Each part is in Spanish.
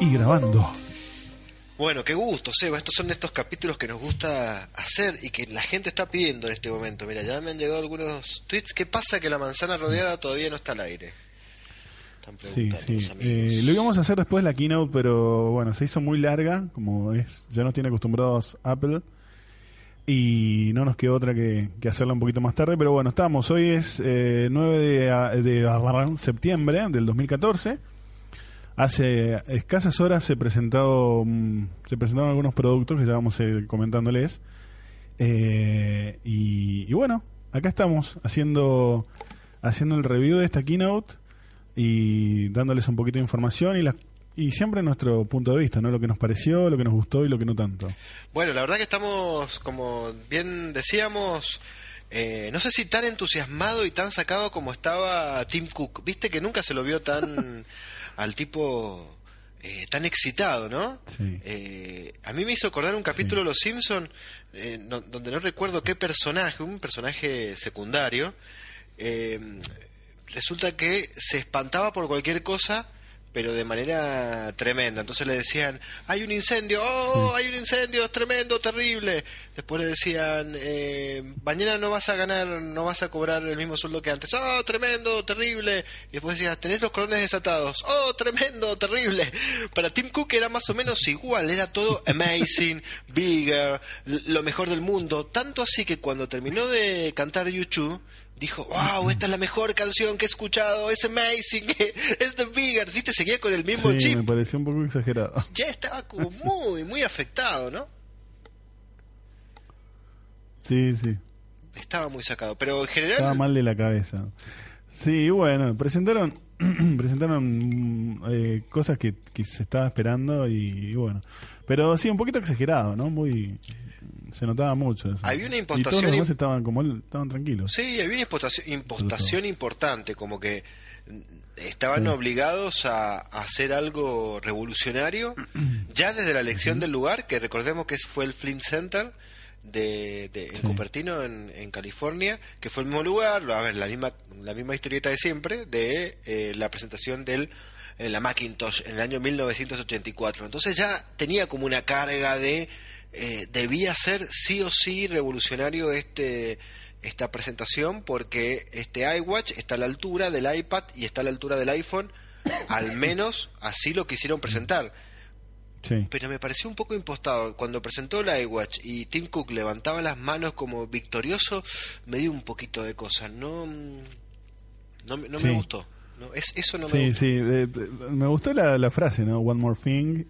Y grabando. Bueno, qué gusto, Seba. Estos son estos capítulos que nos gusta hacer y que la gente está pidiendo en este momento. Mira, ya me han llegado algunos tweets. ¿Qué pasa que la manzana rodeada todavía no está al aire? Están preguntando Sí. los amigos. Lo íbamos a hacer después de la keynote, pero bueno, se hizo muy larga, como ya nos tiene acostumbrados Apple. Y no nos quedó otra que hacerla un poquito más tarde. Pero bueno, estamos. Hoy es 9 de septiembre del 2014. Hace escasas horas se presentaron algunos productos que ya vamos a ir comentándoles. Y bueno, acá estamos haciendo el review de esta keynote y dándoles un poquito de información y siempre nuestro punto de vista, ¿no? Lo que nos pareció, lo que nos gustó y lo que no tanto. Bueno, la verdad que estamos, como bien decíamos, no sé si tan entusiasmado y tan sacado como estaba Tim Cook. Viste que nunca se lo vio tan al tipo tan excitado, ¿no? Sí. A mí me hizo acordar un capítulo de Los Simpson donde no recuerdo qué personaje, un personaje secundario, resulta que se espantaba por cualquier cosa, pero de manera tremenda. Entonces le decían, hay un incendio, hay un incendio, es tremendo, terrible. Después le decían, mañana no vas a ganar, no vas a cobrar el mismo sueldo que antes. Oh, tremendo, terrible. Y después decía, tenés los colones desatados. Oh, tremendo, terrible. Para Tim Cook era más o menos igual, era todo amazing, bigger, lo mejor del mundo. Tanto así que cuando terminó de cantar U2, dijo, wow, esta es la mejor canción que he escuchado, es amazing, es The Bigger, ¿viste? Seguía con el mismo chip. Me pareció un poco exagerado. Ya estaba como muy afectado, ¿no? Sí. Estaba muy sacado, pero en general... Estaba mal de la cabeza. Sí, bueno, presentaron cosas que se estaba esperando y bueno. Pero sí, un poquito exagerado, ¿no? Se notaba mucho eso. Había una y todos impostación... los demás estaban tranquilos. Sí, había una impostación importante, como que estaban obligados a hacer algo revolucionario, ya desde la elección del lugar, que recordemos que fue el Flint Center en Cupertino, en California, que fue el mismo lugar, a ver, la misma historieta de siempre, de la presentación la Macintosh en el año 1984. Entonces ya tenía como una carga de... debía ser sí o sí revolucionario esta presentación, porque este iWatch está a la altura del iPad y está a la altura del iPhone, al menos así lo quisieron presentar. Sí. Pero me pareció un poco impostado. Cuando presentó el iWatch y Tim Cook levantaba las manos como victorioso, me dio un poquito de cosa. No me gustó. No, eso no me gustó. Sí, me gustó la frase, ¿no? One more thing.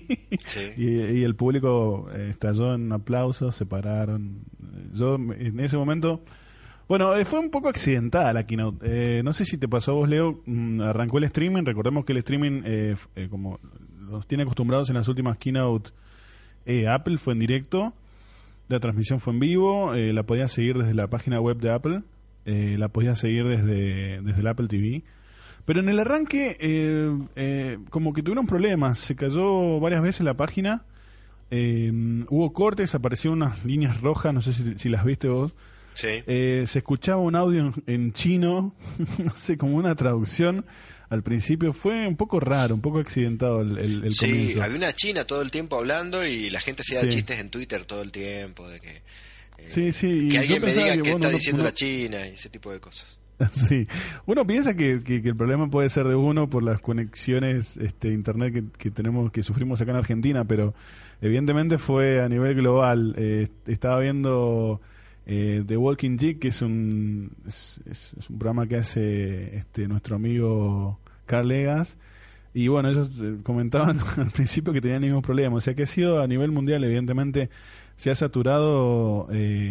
Y el público estalló en aplausos, se pararon. Yo en ese momento... Bueno, fue un poco accidentada la keynote. No sé si te pasó a vos, Leo. Arrancó el streaming. Recordemos que el streaming, como nos tiene acostumbrados en las últimas keynote, Apple fue en directo. La transmisión fue en vivo. La podías seguir desde la página web de Apple. La podías seguir desde el Apple TV. Pero en el arranque, como que tuvieron problemas. Se cayó varias veces la página. Hubo cortes, aparecieron unas líneas rojas. No sé si las viste vos. Sí. Se escuchaba un audio en chino. No sé, como una traducción. Al principio fue un poco raro, un poco accidentado el comienzo. Sí, había una china todo el tiempo hablando y la gente hacía chistes en Twitter todo el tiempo de que... que alguien me diga qué está diciendo la China y ese tipo de cosas. Sí, uno piensa que el problema puede ser de uno por las conexiones internet que tenemos, que sufrimos acá en Argentina, pero evidentemente fue a nivel global. Estaba viendo The Walking Geek, que es un programa que hace nuestro amigo Carl Legas, y bueno, ellos comentaban al principio que tenían el mismo problema, o sea que ha sido a nivel mundial, evidentemente se ha saturado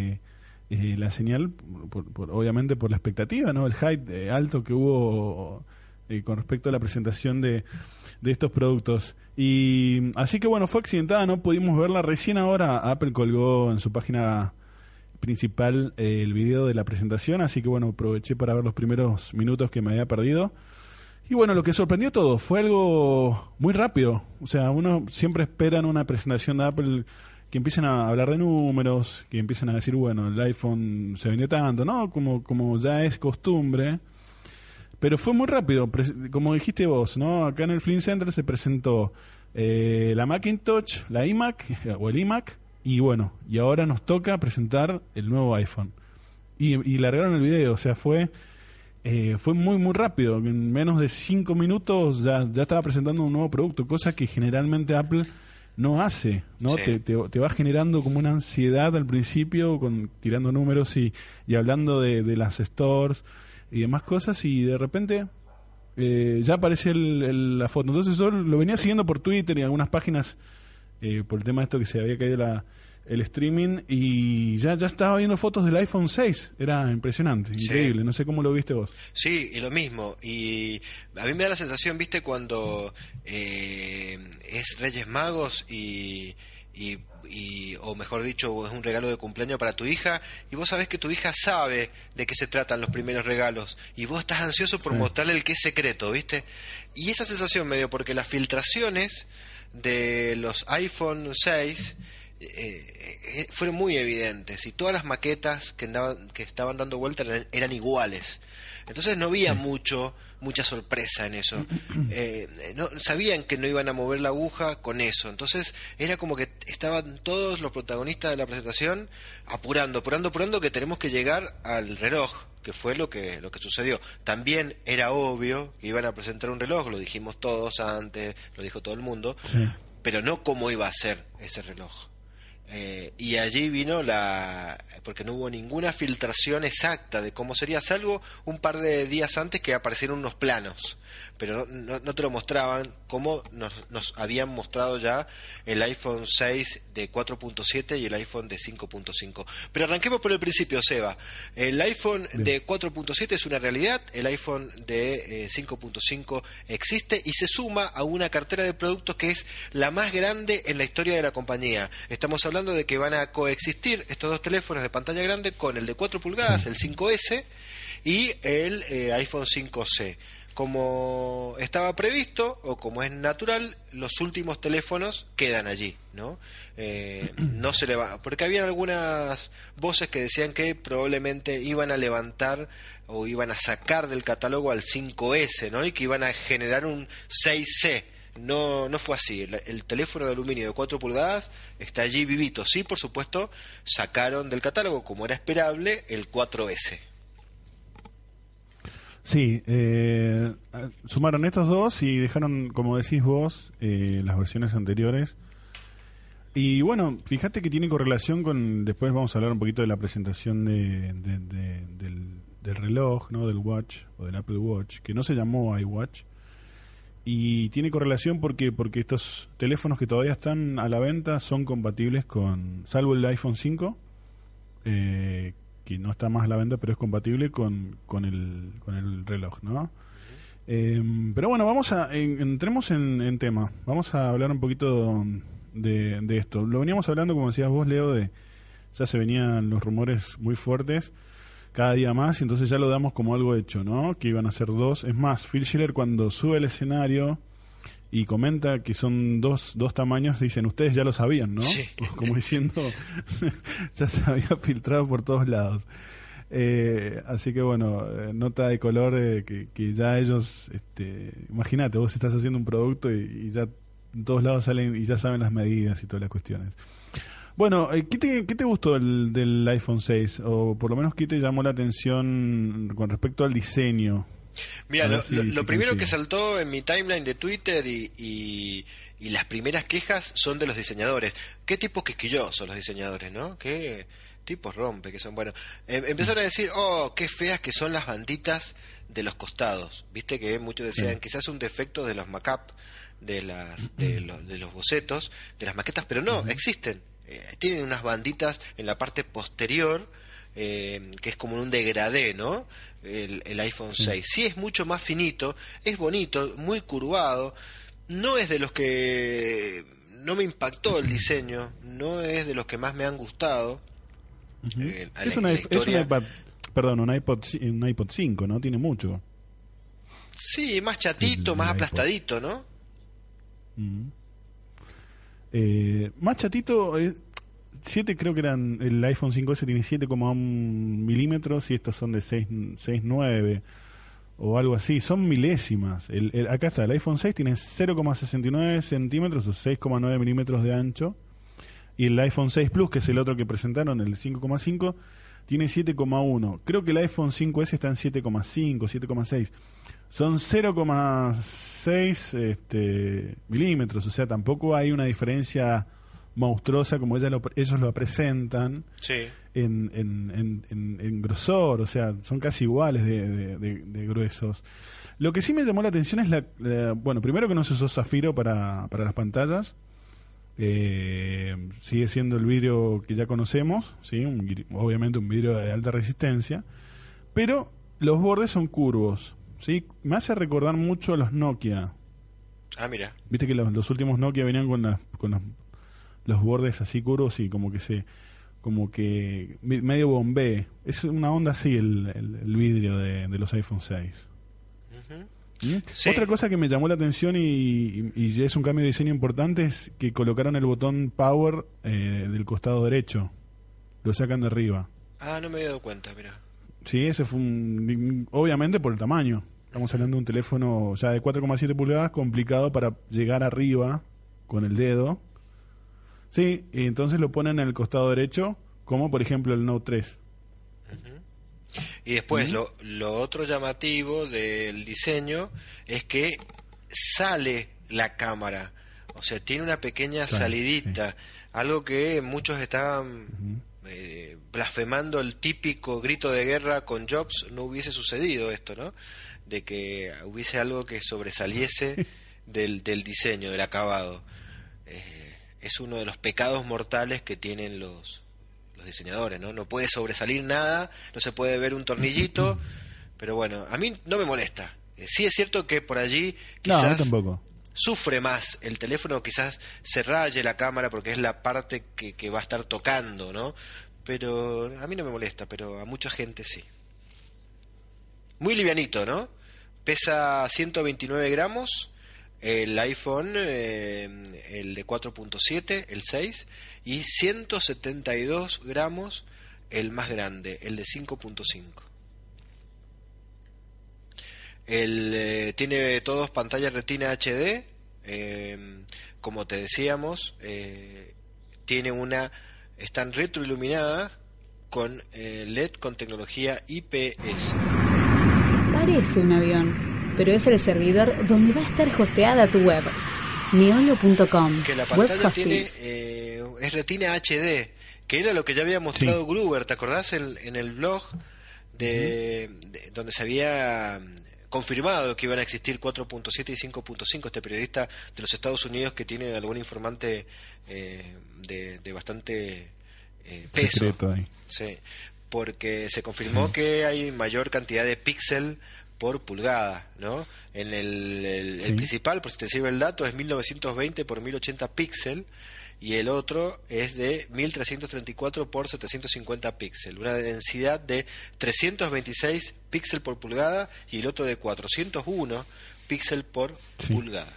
la señal, obviamente por la expectativa, ¿no? El hype alto que hubo con respecto a la presentación de estos productos. Y así que bueno, fue accidentada, no pudimos verla. Recién ahora Apple colgó en su página principal el video de la presentación, así que bueno, aproveché para ver los primeros minutos que me había perdido. Y bueno, lo que sorprendió todo fue algo muy rápido. O sea, uno siempre espera en una presentación de Apple que empiecen a hablar de números, que empiecen a decir, bueno, el iPhone se vendió tanto, ¿no? Como ya es costumbre. Pero fue muy rápido, como dijiste vos, ¿no? Acá en el Flynn Center se presentó la Macintosh, la iMac o el iMac, y bueno, y ahora nos toca presentar el nuevo iPhone. Y largaron el video, o sea, fue muy muy rápido. En menos de 5 minutos ya estaba presentando un nuevo producto, cosa que generalmente Apple no hace, ¿no? Sí. Te va generando como una ansiedad al principio, tirando números y hablando de las stores y demás cosas, y de repente ya aparece la foto. Entonces yo lo venía siguiendo por Twitter y algunas páginas por el tema de esto que se había caído el streaming, y ya estaba viendo fotos del iPhone 6. Era impresionante, increíble. Sí. No sé cómo lo viste vos. Sí, y lo mismo. Y a mí me da la sensación, ¿viste? Cuando es Reyes Magos o mejor dicho, es un regalo de cumpleaños para tu hija, y vos sabés que tu hija sabe de qué se tratan los primeros regalos, y vos estás ansioso por mostrarle el que es secreto, ¿viste? Y esa sensación me dio porque las filtraciones de los iPhone 6 fueron muy evidentes, y todas las maquetas que estaban dando vuelta eran iguales. Entonces no había mucha sorpresa en eso. No sabían que no iban a mover la aguja con eso. Entonces era como que estaban todos los protagonistas de la presentación apurando, que tenemos que llegar al reloj, que fue lo que sucedió. También era obvio que iban a presentar un reloj, lo dijimos todos antes, lo dijo todo el mundo, pero no cómo iba a ser ese reloj. Y allí vino porque no hubo ninguna filtración exacta de cómo sería, salvo un par de días antes que aparecieron unos planos, pero no te lo mostraban como nos habían mostrado ya el iPhone 6 de 4.7 y el iPhone de 5.5. Pero arranquemos por el principio, Seba. El iPhone de 4.7 es una realidad, el iPhone de 5.5 existe y se suma a una cartera de productos que es la más grande en la historia de la compañía. Estamos hablando de que van a coexistir estos dos teléfonos de pantalla grande con el de 4 pulgadas, el 5S, y el iPhone 5C. Como estaba previsto, o como es natural, los últimos teléfonos quedan allí, ¿no? No se le va, porque había algunas voces que decían que probablemente iban a levantar o iban a sacar del catálogo al 5S, ¿no? Y que iban a generar un 6C. No fue así. El teléfono de aluminio de 4 pulgadas está allí vivito. Sí, por supuesto, sacaron del catálogo, como era esperable, el 4S. Sí, sumaron estos dos y dejaron, como decís vos, las versiones anteriores. Y bueno, fíjate que tiene correlación con... Después vamos a hablar un poquito de la presentación del reloj, ¿no? Del Watch, o del Apple Watch, que no se llamó iWatch. Y tiene correlación porque estos teléfonos que todavía están a la venta son compatibles salvo el iPhone 5, que no está más a la venta, pero es compatible con el reloj, ¿no? Pero bueno, entremos en tema. Vamos a hablar un poquito de esto. Lo veníamos hablando, como decías vos, Leo, ya se venían los rumores muy fuertes cada día más, y entonces ya lo damos como algo hecho, ¿no? Que iban a ser dos. Es más, Phil Schiller, cuando sube al escenario y comenta que son dos tamaños, dicen, ustedes ya lo sabían, ¿no? Sí. Como diciendo, ya se había filtrado por todos lados. Así que bueno, nota de color que ya ellos, imagínate, vos estás haciendo un producto y ya en todos lados salen y ya saben las medidas y todas las cuestiones. Bueno, ¿qué te gustó del iPhone 6? O por lo menos, ¿qué te llamó la atención con respecto al diseño? Mira, lo primero que saltó en mi timeline de Twitter y las primeras quejas son de los diseñadores. Qué tipos quisquillosos los diseñadores, ¿no? Qué tipos rompe que son. Bueno, empezaron a decir, qué feas que son las banditas de los costados. Viste que muchos decían, quizás un defecto de los mock-up, de los bocetos, de las maquetas, pero no, existen. Tienen unas banditas en la parte posterior, que es como un degradé, ¿no? El iPhone 6. Sí, es mucho más finito, es bonito, muy curvado. No es de los que... No me impactó el diseño, no es de los que más me han gustado. Es un iPod, perdón, un iPod 5, ¿no? Tiene mucho. Sí, más chatito, más aplastadito, ¿no? Más chatito, 7 creo que eran, el iPhone 5S tiene 7,1 milímetros y estos son de 6,9. o algo así, son milésimas. Acá está, el iPhone 6 tiene 0,69 centímetros o 6,9 milímetros de ancho, y el iPhone 6 Plus, que es el otro que presentaron, el 5,5, tiene 7,1. Creo que el iPhone 5S está en 7,5, 7,6. Son 0,6 milímetros, o sea, tampoco hay una diferencia monstruosa como ellos lo presentan. Sí. En grosor, o sea, son casi iguales de gruesos. Lo que sí me llamó la atención es bueno, primero que no se usó zafiro para las pantallas. Sigue siendo el vidrio que ya conocemos, ¿sí? Obviamente un vidrio de alta resistencia, pero los bordes son curvos, ¿sí? Me hace recordar mucho a los Nokia. Ah, mira. Viste que los últimos Nokia venían con los bordes así curvos y como que medio bombé. Es una onda así el vidrio de los iPhone 6. Uh-huh. Sí. Otra cosa que me llamó la atención y es un cambio de diseño importante es que colocaron el botón Power del costado derecho. Lo sacan de arriba. Ah, no me había dado cuenta, mira. Sí, ese fue obviamente por el tamaño. Estamos hablando de un teléfono ya de 4,7 pulgadas, complicado para llegar arriba con el dedo. Sí, y entonces lo ponen en el costado derecho, como por ejemplo el Note 3. Uh-huh. Y después lo otro llamativo del diseño es que sale la cámara, o sea, tiene una pequeña salidita, sí. Algo que muchos estaban blasfemando, el típico grito de guerra con Jobs. No hubiese sucedido esto, ¿no? De que hubiese algo que sobresaliese del diseño, del acabado. Es uno de los pecados mortales que tienen los diseñadores, ¿no? No puede sobresalir nada, no se puede ver un tornillito, pero bueno, a mí no me molesta. Sí es cierto que por allí quizás tampoco sufre más el teléfono, quizás se raye la cámara porque es la parte que va a estar tocando, ¿no? Pero a mí no me molesta, pero a mucha gente sí. Muy livianito, ¿no? Pesa 129 gramos. El iPhone, el de 4.7, el 6, y 172 gramos el más grande, el de 5.5. Tiene todos pantallas Retina HD, como te decíamos, están retroiluminadas con LED con tecnología IPS. Parece un avión, pero es el servidor donde va a estar hosteada tu web. Neolo.com. Que la pantalla tiene es Retina HD, que era lo que ya había mostrado Gruber, ¿te acordás? En el blog donde se había confirmado que iban a existir 4.7 y 5.5, este periodista de los Estados Unidos que tiene algún informante de bastante peso. Sí, porque se confirmó que hay mayor cantidad de píxel por pulgada, ¿no? En el principal, por si te sirve el dato, es 1920 por 1080 píxel, y el otro es de 1334 por 750 píxel, una densidad de 326 píxel por pulgada, y el otro de 401 píxel por pulgada.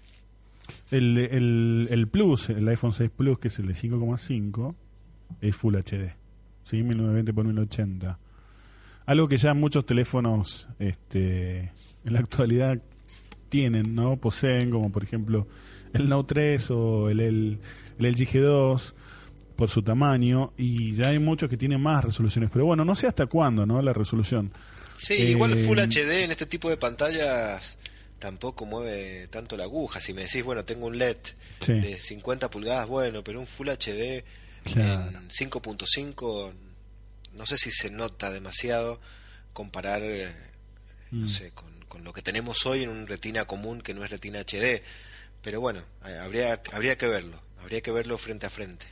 El Plus, el iPhone 6 Plus, que es el de 5,5, es Full HD, ¿sí? 1920 por 1080. Algo que ya muchos teléfonos en la actualidad tienen, ¿no? Poseen, como por ejemplo el Note 3 o el LG G2 por su tamaño, y ya hay muchos que tienen más resoluciones, pero bueno, no sé hasta cuándo, ¿no? La resolución. Sí, igual Full HD en este tipo de pantallas tampoco mueve tanto la aguja. Si me decís, bueno, tengo un LED de 50 pulgadas, bueno, pero un Full HD en 5.5... no sé si se nota demasiado comparar no sé, con lo que tenemos hoy en un Retina común que no es Retina HD, pero bueno, habría que verlo frente a frente.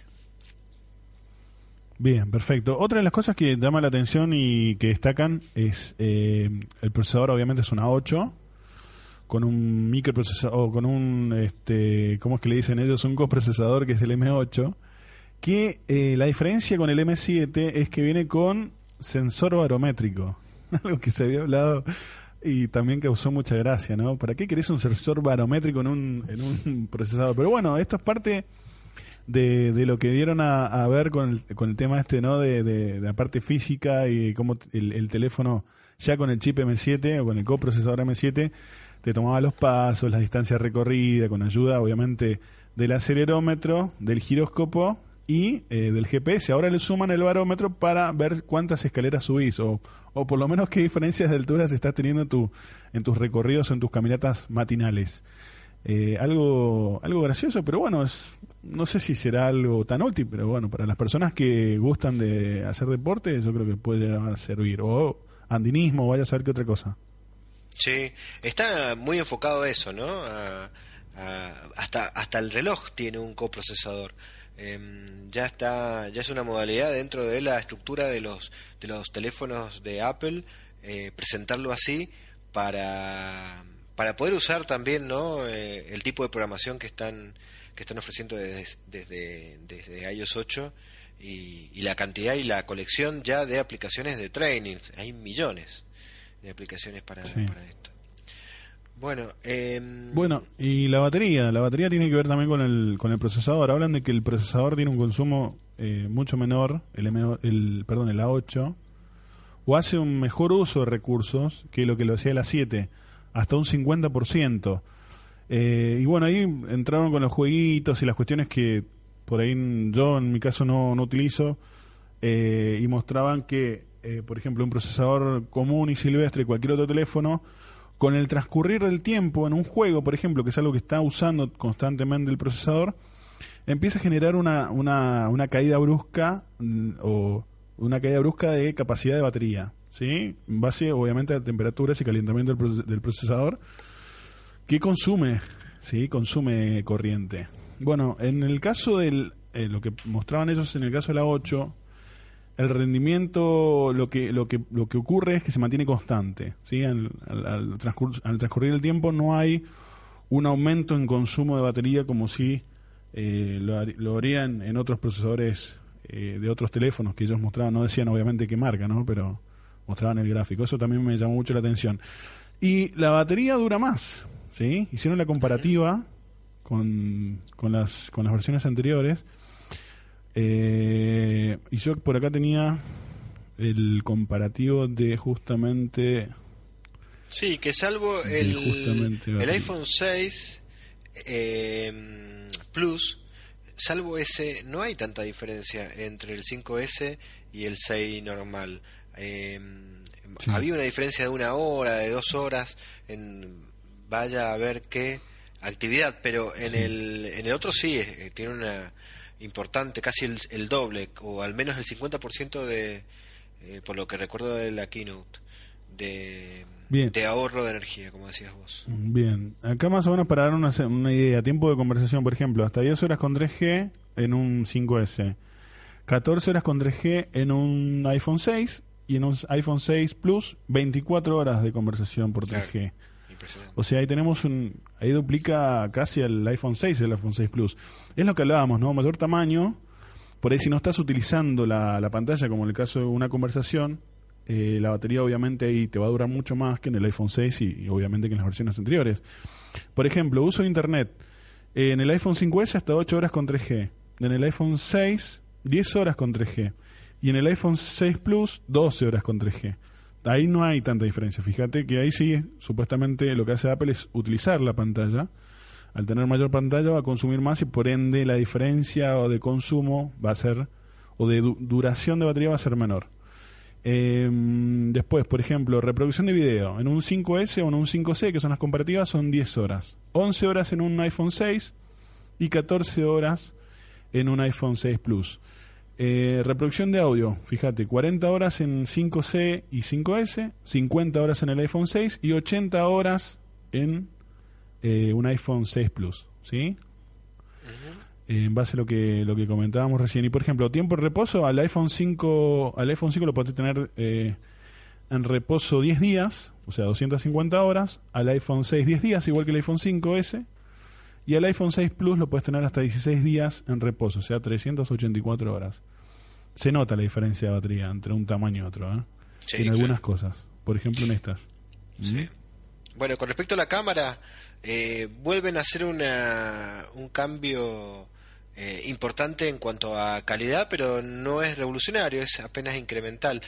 Bien, perfecto. Otra de las cosas que llama la atención y que destacan es el procesador. Obviamente es una 8 con un microprocesador, o con un ¿cómo es que le dicen ellos? Un coprocesador, que es el M8, que la diferencia con el M7 es que viene con sensor barométrico, algo que se había hablado y también causó mucha gracia, ¿no? ¿Para qué querés un sensor barométrico en un procesador? Pero bueno, esto es parte de lo que dieron a ver con el tema ¿no? de la parte física, y cómo el teléfono ya con el chip M7 o con el coprocesador M7 te tomaba los pasos, la distancia recorrida, con ayuda obviamente del acelerómetro, del giróscopo y del GPS. Ahora le suman el barómetro para ver cuántas escaleras subís o por lo menos qué diferencias de alturas estás teniendo en tus recorridos o en tus caminatas matinales. Algo gracioso, pero bueno, no sé si será algo tan útil, pero bueno, para las personas que gustan de hacer deporte, yo creo que puede llegar a servir. O andinismo, vaya a saber qué otra cosa. Sí, está muy enfocado a eso, ¿no? Hasta el reloj tiene un coprocesador. Ya es una modalidad dentro de la estructura de los teléfonos de Apple, presentarlo así para poder usar también, ¿no? El tipo de programación que están ofreciendo desde iOS 8 y la cantidad y la colección ya de aplicaciones de training. Hay millones de aplicaciones para esto. Bueno, y la batería tiene que ver también con el procesador. Hablan de que el procesador tiene un consumo mucho menor, el A8, o hace un mejor uso de recursos que lo hacía el A7, hasta un 50%. Y bueno, ahí entraron con los jueguitos y las cuestiones que por ahí yo en mi caso no utilizo, y mostraban que, por ejemplo, un procesador común y silvestre, cualquier otro teléfono, con el transcurrir del tiempo en un juego, por ejemplo, que es algo que está usando constantemente el procesador, empieza a generar una caída brusca o una caída brusca de capacidad de batería, ¿sí? En base, obviamente, a temperaturas y calentamiento del procesador, que consume corriente. Bueno, en el caso lo que mostraban ellos en el caso de la 8, el rendimiento, lo que ocurre es que se mantiene constante, ¿sí? Al transcurrir el tiempo no hay un aumento en consumo de batería como si lo harían en otros procesadores de otros teléfonos que ellos mostraban. No decían obviamente qué marca, ¿no? Pero mostraban el gráfico. Eso también me llamó mucho la atención. Y la batería dura más, ¿sí? Hicieron la comparativa con las versiones anteriores. Y yo por acá tenía el comparativo de justamente... Sí, que salvo el iPhone 6 Plus, salvo ese, no hay tanta diferencia entre el 5S y el 6 normal. Sí. Había una diferencia de 1 hora, de 2 horas, vaya a ver qué actividad, pero en el otro sí, tiene una importante, casi el doble, o al menos el 50% de, por lo que recuerdo de la keynote, de ahorro de energía, como decías vos. Bien, acá más o menos para dar una idea, tiempo de conversación, por ejemplo, hasta 10 horas con 3G en un 5S, 14 horas con 3G en un iPhone 6 y en un iPhone 6 Plus 24 horas de conversación por 3G. Claro. O sea, ahí duplica casi el iPhone 6 el iPhone 6 Plus. Es lo que hablábamos, ¿no? Mayor tamaño. Por ahí si no estás utilizando la pantalla, como en el caso de una conversación, la batería obviamente ahí te va a durar mucho más que en el iPhone 6 y obviamente que en las versiones anteriores. Por ejemplo, uso de internet. En el iPhone 5S hasta 8 horas con 3G. En el iPhone 6, 10 horas con 3G. Y en el iPhone 6 Plus, 12 horas con 3G. Ahí no hay tanta diferencia. Fíjate que ahí sí, supuestamente lo que hace Apple es utilizar la pantalla. Al tener mayor pantalla va a consumir más y por ende la diferencia de consumo va a ser, o de duración de batería va a ser menor. Después, por ejemplo, reproducción de video. En un 5S o en un 5C, que son las comparativas, son 10 horas. 11 horas en un iPhone 6 y 14 horas en un iPhone 6 Plus. Reproducción de audio, fíjate, 40 horas en 5C y 5S, 50 horas en el iPhone 6 y 80 horas en un iPhone 6 Plus, ¿sí? En base a lo que comentábamos recién. Y por ejemplo, tiempo de reposo, al iPhone 5 lo podés tener en reposo 10 días, o sea, 250 horas, al iPhone 6 10 días, igual que el iPhone 5S, y al iPhone 6 Plus lo puedes tener hasta 16 días en reposo, o sea, 384 horas. Se nota la diferencia de batería entre un tamaño y otro, ¿eh? Sí, en algunas cosas, por ejemplo en estas. Sí. Bueno, con respecto a la cámara, vuelven a hacer un cambio importante en cuanto a calidad, pero no es revolucionario, es apenas incremental.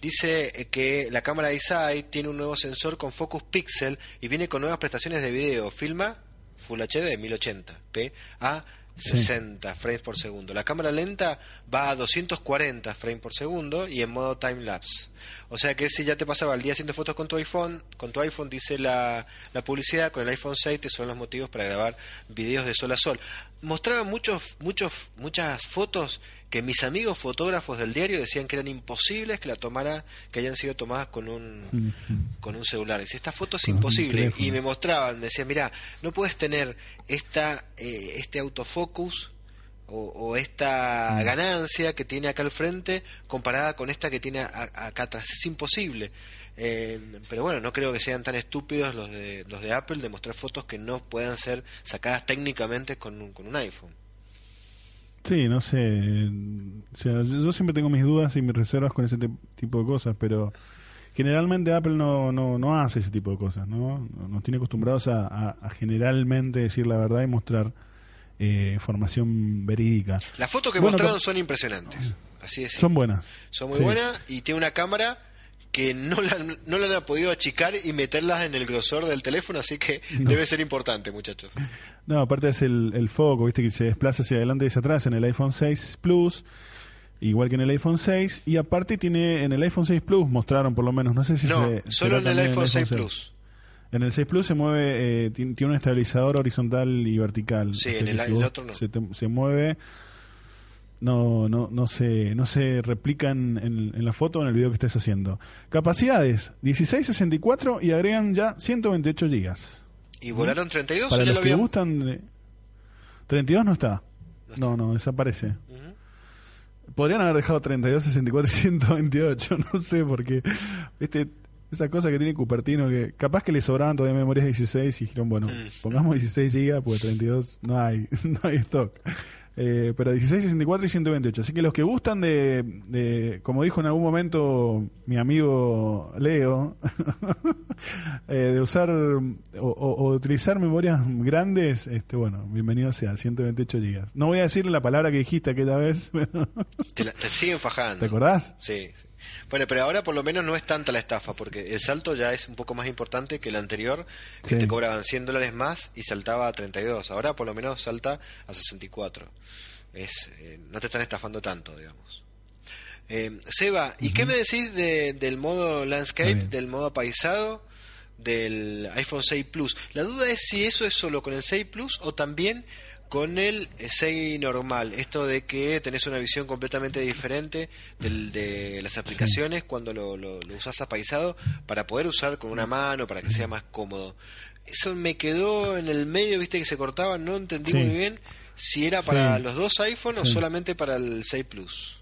dice que la cámara iSight tiene un nuevo sensor con focus pixel y viene con nuevas prestaciones de video. Filma Full HD 1080p a 60 frames por segundo. La cámara lenta va a 240 frames por segundo y en modo time lapse. O sea que si ya te pasaba el día haciendo fotos con tu iPhone, dice la publicidad, con el iPhone 6 te son los motivos para grabar videos de sol a sol. Mostraban muchas fotos que mis amigos fotógrafos del diario decían que eran imposibles que que hayan sido tomadas con un celular. Y esta foto es imposible. Y me mostraban, me decían, mira, no puedes tener este autofocus o esta ganancia que tiene acá al frente comparada con esta que tiene acá atrás. Es imposible. Pero bueno, no creo que sean tan estúpidos los de Apple de mostrar fotos que no puedan ser sacadas técnicamente con un iPhone. Sí, no sé. O sea, yo siempre tengo mis dudas y mis reservas con ese tipo de cosas, pero generalmente Apple no hace ese tipo de cosas, ¿no? Nos tiene acostumbrados a generalmente decir la verdad y mostrar información verídica. Las fotos que mostraron son impresionantes. Así es. Son buenas. Son muy buenas y tiene una cámara que no la han podido achicar y meterlas en el grosor del teléfono, así que debe ser importante, muchachos. No, aparte es el foco, viste, que se desplaza hacia adelante y hacia atrás en el iPhone 6 Plus, igual que en el iPhone 6, y aparte tiene en el iPhone 6 Plus, mostraron por lo menos, no sé si solo en el iPhone 6 Plus. En el 6 Plus se mueve, tiene un estabilizador horizontal y vertical. Sí, o sea, en el otro no. Se mueve, no se replican en la foto o en el video que estés haciendo. Capacidades, 16, 64 y agregan ya 128 gigas. ¿Y volaron 32? Para ya los lo que gustan, 32 no está. No, desaparece. Uh-huh. Podrían haber dejado 32, 64 y 128, no sé, porque esa cosa que tiene Cupertino, que capaz que le sobraban todavía memorias 16 y dijeron, bueno, pongamos 16 GB, pues 32 no hay stock. Pero 16, 64 y 128. Así que los que gustan de como dijo en algún momento mi amigo Leo, de usar o de utilizar memorias grandes, bueno, bienvenido sea, 128 GB. No voy a decirle la palabra que dijiste aquella vez. Te siguen fajando. ¿Te acordás? Sí. Bueno, pero ahora por lo menos no es tanta la estafa, porque el salto ya es un poco más importante que el anterior, que te cobraban $100 más y saltaba a 32. Ahora por lo menos salta a 64. No te están estafando tanto, digamos. Seba, ¿y qué me decís del modo landscape, del modo apaisado del iPhone 6 Plus? La duda es si eso es solo con el 6 Plus o también con el 6 normal, esto de que tenés una visión completamente diferente de las aplicaciones cuando lo usás apaisado para poder usar con una mano, para que sea más cómodo. Eso me quedó en el medio, viste que se cortaba, no entendí muy bien si era para los dos iPhone o solamente para el 6 Plus.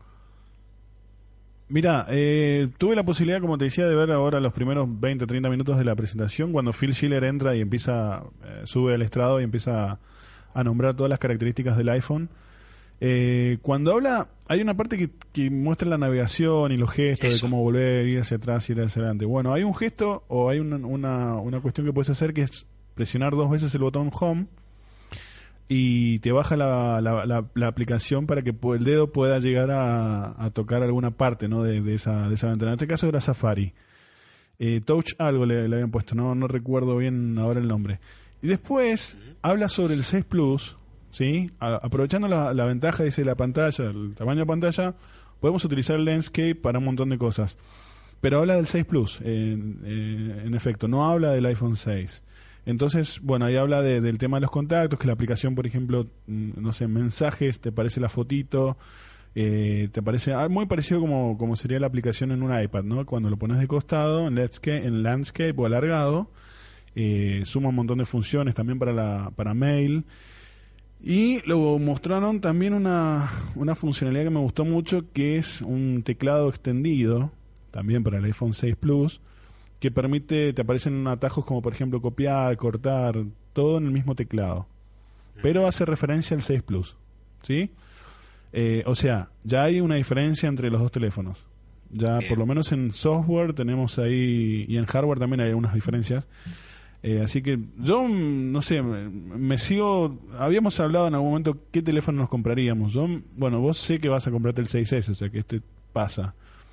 Mira, tuve la posibilidad, como te decía, de ver ahora los primeros 20 30 minutos de la presentación cuando Phil Schiller entra y sube al estrado y empieza a nombrar todas las características del iPhone. Cuando habla, hay una parte que muestra la navegación y los gestos de cómo volver, ir hacia atrás y ir hacia adelante. Bueno, hay un gesto o hay una cuestión que puedes hacer que es presionar 2 veces el botón Home y te baja la aplicación para que el dedo pueda llegar a tocar alguna parte, ¿no? de esa ventana. En este caso era Safari. Touch algo le habían puesto, no recuerdo bien ahora el nombre. Y después habla sobre el 6 Plus, ¿sí? Aprovechando la ventaja, dice, la pantalla, el tamaño de pantalla, podemos utilizar el landscape para un montón de cosas. Pero habla del 6 Plus, en efecto, no habla del iPhone 6. Entonces, bueno, ahí habla del tema de los contactos, que la aplicación, por ejemplo, no sé, mensajes, te aparece la fotito, te aparece muy parecido como sería la aplicación en un iPad, ¿no? Cuando lo pones de costado, en landscape o alargado, suma un montón de funciones también para mail. Y luego mostraron también una funcionalidad que me gustó mucho, que es un teclado extendido, también para el iPhone 6 Plus, que te aparecen atajos como por ejemplo copiar, cortar, todo en el mismo teclado. Pero hace referencia al 6 Plus, ¿sí? O sea, ya hay una diferencia entre los dos teléfonos. Ya por lo menos en software tenemos ahí, y en hardware también hay unas diferencias. Así que yo, no sé, habíamos hablado en algún momento qué teléfono nos compraríamos. Bueno, vos sé que vas a comprarte el 6S, o sea que pasa.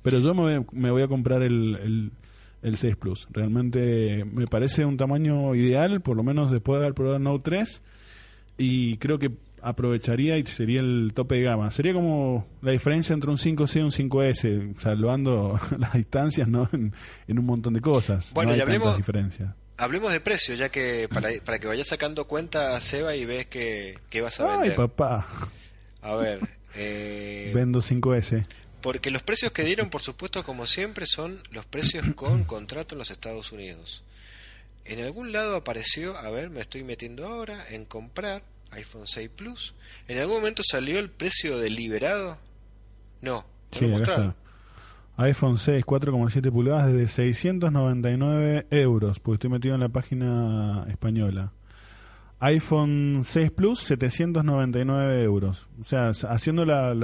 Pero yo me voy a comprar el 6 Plus. Realmente me parece un tamaño ideal, por lo menos después de haber probado el Note 3, y creo que aprovecharía y sería el tope de gama. Sería como la diferencia entre un 5C y un 5S, salvando las distancias, ¿no? en un montón de cosas. Bueno, no hay y hablemos, tantas diferencias. Hablemos de precio, ya que para que vayas sacando cuenta, Seba, y ves que vas a vender. Ay, papá. A ver. Vendo 5S. Porque los precios que dieron, por supuesto, como siempre, son los precios con contrato en los Estados Unidos. En algún lado apareció, a ver, me estoy metiendo ahora, en comprar iPhone 6 Plus. ¿En algún momento salió el precio deliberado? No, sí, acá está. iPhone 6 4,7 pulgadas desde 699 euros, porque estoy metido en la página española. iPhone 6 Plus 799 euros. O sea, haciendo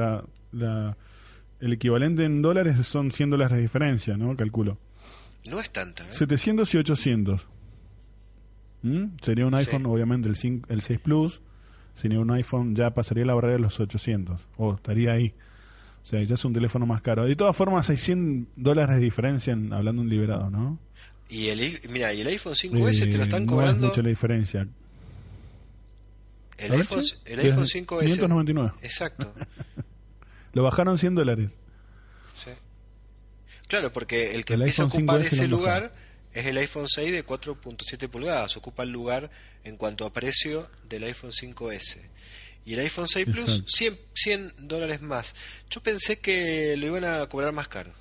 el equivalente en dólares son $100 de diferencia, ¿no? Calculo. No es tanta, ¿eh? 700 y 800. Sería un iPhone, obviamente, el 6 Plus. Sería un iPhone, ya pasaría la barrera de los 800. Estaría ahí. O sea, ya es un teléfono más caro. De todas formas, hay $100 de diferencia hablando en liberado, ¿no? Y el iPhone 5S te lo están cobrando. No es mucha la diferencia. El iPhone 5S. 599. Exacto. Lo bajaron $100. Sí. Claro, porque el que empieza a ocupar ese lugar es el iPhone 6 de 4.7 pulgadas. Ocupa el lugar en cuanto a precio del iPhone 5S. Y el iPhone 6 Plus, $100 más. Yo pensé que lo iban a cobrar más caro.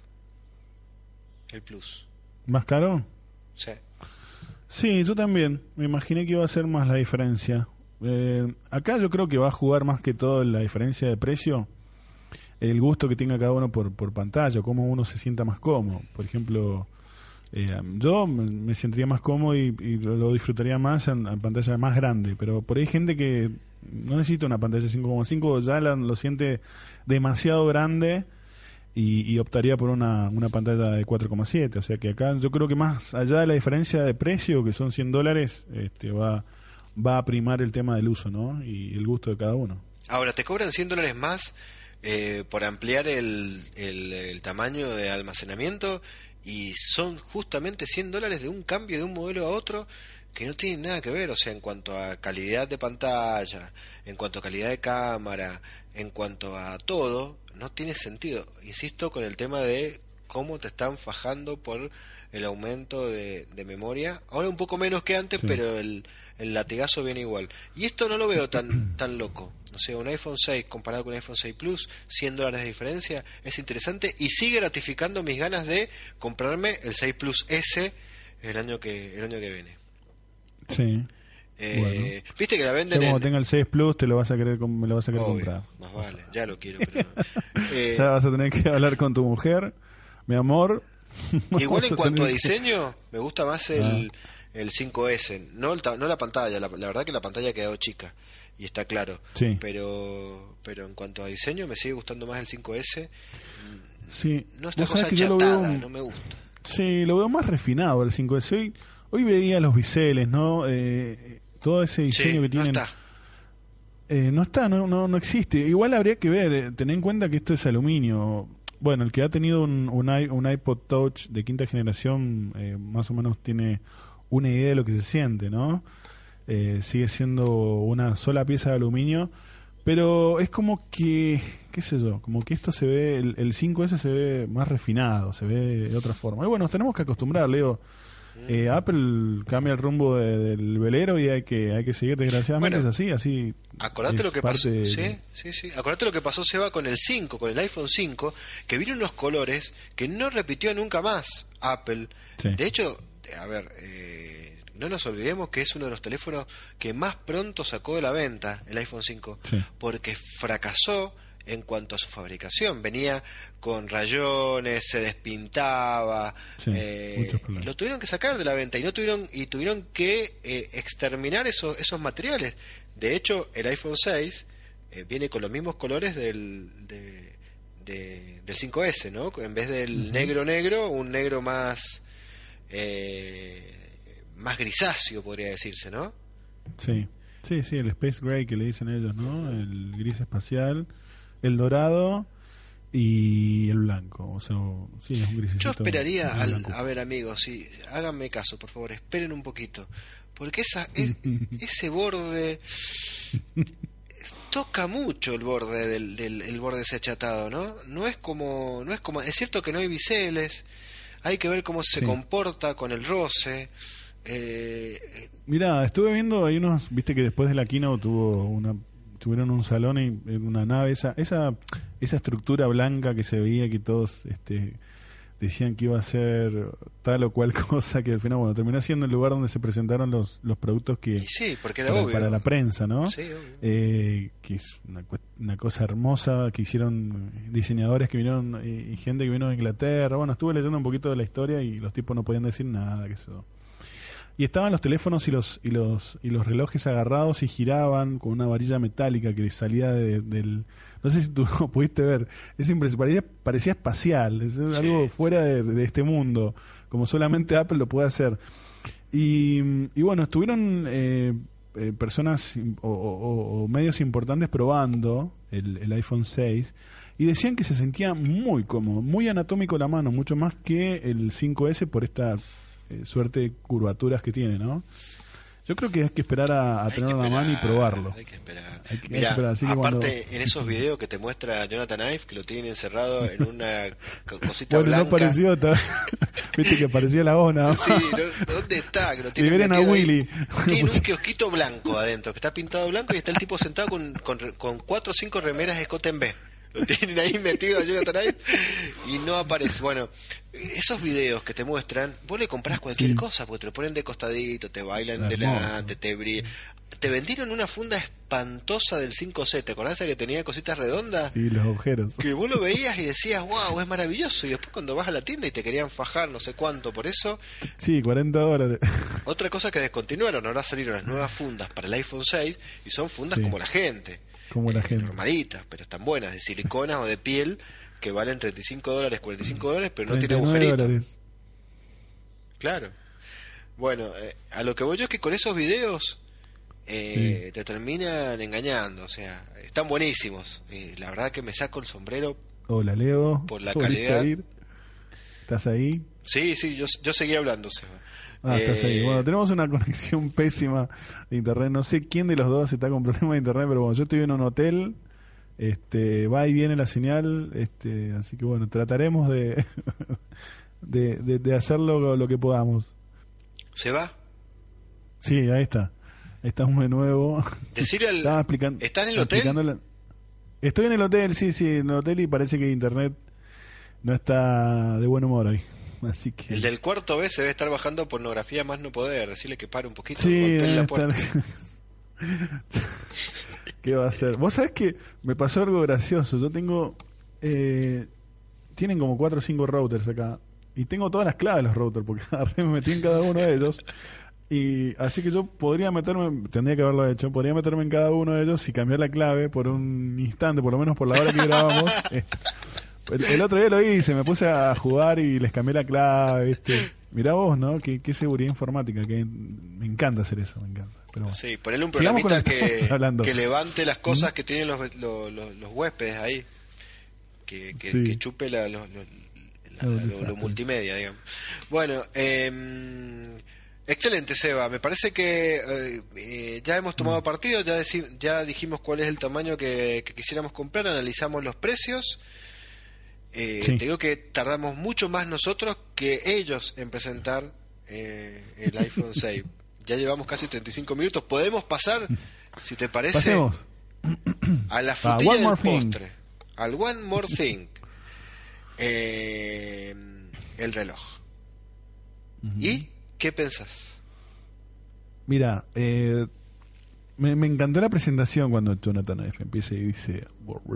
El Plus. ¿Más caro? Sí. Sí, yo también. Me imaginé que iba a ser más la diferencia. Acá yo creo que va a jugar más que todo la diferencia de precio, el gusto que tenga cada uno por pantalla, cómo uno se sienta más cómodo. Por ejemplo, yo me sentiría más cómodo y lo disfrutaría más en pantalla más grande, pero por ahí hay gente que no necesita una pantalla 5,5, ya lo siente demasiado grande y optaría por una pantalla de 4,7. O sea que acá yo creo que más allá de la diferencia de precio, que son $100, va a primar el tema del uso, ¿no? Y el gusto de cada uno. Ahora, te cobran $100 más por ampliar el tamaño de almacenamiento, y son justamente $100 de un cambio de un modelo a otro que no tienen nada que ver. O sea, en cuanto a calidad de pantalla, en cuanto a calidad de cámara, en cuanto a todo, no tiene sentido. Insisto con el tema de cómo te están fajando por el aumento de memoria. Ahora un poco menos que antes, sí, pero el latigazo viene igual. Y esto no lo veo tan loco. O sea, un iPhone 6 comparado con un iPhone 6 Plus, $100 de diferencia, es interesante y sigue gratificando mis ganas de comprarme el 6 Plus S el año que viene. Sí. Bueno. Viste que la venden. Cuando tenga el 6 Plus me lo vas a querer comprar. Más vale, ya lo quiero. Pero ya vas a tener que hablar con tu mujer, mi amor. Igual en cuanto a diseño, me gusta más el 5S, no la pantalla. La verdad que la pantalla ha quedado chica y está claro. Sí. Pero en cuanto a diseño me sigue gustando más el 5S. Sí. No esta cosa chatada, no me gusta. Sí, lo veo más refinado el 5S. Hoy veía los biseles, ¿no? Todo ese diseño que tienen. No existe. Igual habría que ver, tener en cuenta que esto es aluminio. Bueno, el que ha tenido un iPod Touch de quinta generación más o menos tiene una idea de lo que se siente, ¿no? Sigue siendo una sola pieza de aluminio, pero es como que, qué sé yo, como que esto se ve, el 5S se ve más refinado, se ve de otra forma. Y bueno, nos tenemos que acostumbrar, Leo. Apple cambia el rumbo del velero y hay que seguir, desgraciadamente. Bueno, es así. Acordate lo que pasó. Sí. Acordate lo que pasó, Seba, con el 5, con el iPhone 5, que vino unos colores que no repitió nunca más Apple. Sí. De hecho, a ver, no nos olvidemos que es uno de los teléfonos que más pronto sacó de la venta el iPhone 5, sí, porque fracasó en cuanto a su fabricación. Venía con rayones, se despintaba, sí, lo tuvieron que sacar de la venta y tuvieron que exterminar esos materiales. De hecho, el iPhone 6 viene con los mismos colores del 5S, ¿no? En vez del negro, un negro más grisáceo, podría decirse, ¿no? Sí, el Space Gray que le dicen ellos, ¿no? El gris espacial, el dorado y el blanco. O sea, sí, es un grisecito. Yo esperaría, a ver amigos, sí, háganme caso, por favor, esperen un poquito. Porque ese borde toca mucho, el borde el borde ese achatado, ¿no? No es como, es cierto que no hay biseles, hay que ver cómo se comporta con el roce. Mirá, estuve viendo, hay unos, viste que después de la keynote tuvieron un salón y una nave, esa estructura blanca que se veía, que todos decían que iba a ser tal o cual cosa, que al final, bueno, terminó siendo el lugar donde se presentaron los productos que sí, porque era obvio, para la prensa, ¿no? Sí, obvio. Que es una cosa hermosa que hicieron diseñadores que vinieron y gente que vino de Inglaterra. Bueno, estuve leyendo un poquito de la historia y los tipos no podían decir nada, que eso. Y estaban los teléfonos y los relojes agarrados y giraban con una varilla metálica que salía del... No sé si tú lo pudiste ver. Es impresionante, parecía espacial. Es algo fuera de este mundo. Como solamente Apple lo puede hacer. Y bueno, estuvieron personas o medios importantes probando el iPhone 6 y decían que se sentía muy cómodo, muy anatómico la mano, mucho más que el 5S por esta... suerte de curvaturas que tiene, ¿no? Yo creo que hay que esperar a tener la mano y probarlo. Hay que esperar. Hay que Mirá, esperar. Así que aparte en esos videos que te muestra Jonathan Ive, que lo tienen encerrado en una cosita bueno, blanca. No pareció, viste que parecía la ONA. Sí, ¿dónde está? Que lo tienen liberen a Willy. Tiene un kiosquito blanco adentro, que está pintado blanco y está el tipo sentado con 4 o 5 remeras de Scott en B. Lo tienen ahí metido a Jonathan Ive y no aparece. Bueno, esos videos que te muestran, vos le comprás cualquier cosa, porque te lo ponen de costadito, te bailan delante, te brillan. Te vendieron una funda espantosa del 5C, ¿te acordás que tenía cositas redondas? Sí, los agujeros. Que vos lo veías y decías, wow, es maravilloso. Y después cuando vas a la tienda y te querían fajar no sé cuánto por eso. Sí, $40. Otra cosa que descontinuaron, ahora salieron las nuevas fundas para el iPhone 6 y son fundas como la gente. Como la gente. Normalitas, pero están buenas, de silicona o de piel, que valen $35, $45, pero no tiene agujeritos. Claro. Bueno, a lo que voy yo es que con esos videos te terminan engañando, o sea, están buenísimos. La verdad que me saco el sombrero. Hola, Leo. Por la calidad. ¿Estás ahí? Sí, yo seguí hablando, Seba. Estás ahí. Bueno, tenemos una conexión pésima de internet. No sé quién de los dos está con problemas de internet, pero bueno, yo estoy en un hotel. Va y viene la señal. Así que bueno, trataremos de hacerlo lo que podamos. ¿Se va? Sí, ahí está. Estamos de nuevo. Decirle al... ¿Estás en el hotel? Estoy en el hotel, sí, en el hotel y parece que internet no está de buen humor hoy. Así que... El del cuarto B se debe estar bajando pornografía más no poder. Decirle que pare un poquito. Sí, debe estar... ¿Qué va a hacer? Vos sabés que me pasó algo gracioso. Yo tengo... tienen como 4 o 5 routers acá. Y tengo todas las claves de los routers, porque me metí en cada uno de ellos. Y así que yo podría meterme, tendría que haberlo hecho, podría meterme en cada uno de ellos y cambiar la clave por un instante, por lo menos por la hora que grabamos. El otro día lo hice, me puse a jugar y les cambié la clave, Mirá vos, ¿no? Qué seguridad informática, que me encanta hacer eso, me encanta. Pero bueno. Sí, ponele un programita que levante las cosas que tienen los huéspedes ahí, que chupe lo multimedia, digamos. Bueno, excelente, Seba. Me parece que ya hemos tomado partido, ya dijimos cuál es el tamaño que quisiéramos comprar, analizamos los precios. Te digo que tardamos mucho más nosotros que ellos en presentar el iPhone 6. Ya llevamos casi 35 minutos. Podemos pasar, si te parece, pasemos a la frutilla del postre, al One More Thing, el reloj. ¿Y qué pensás? Mira, me encantó la presentación cuando Jonathan Ive empieza y dice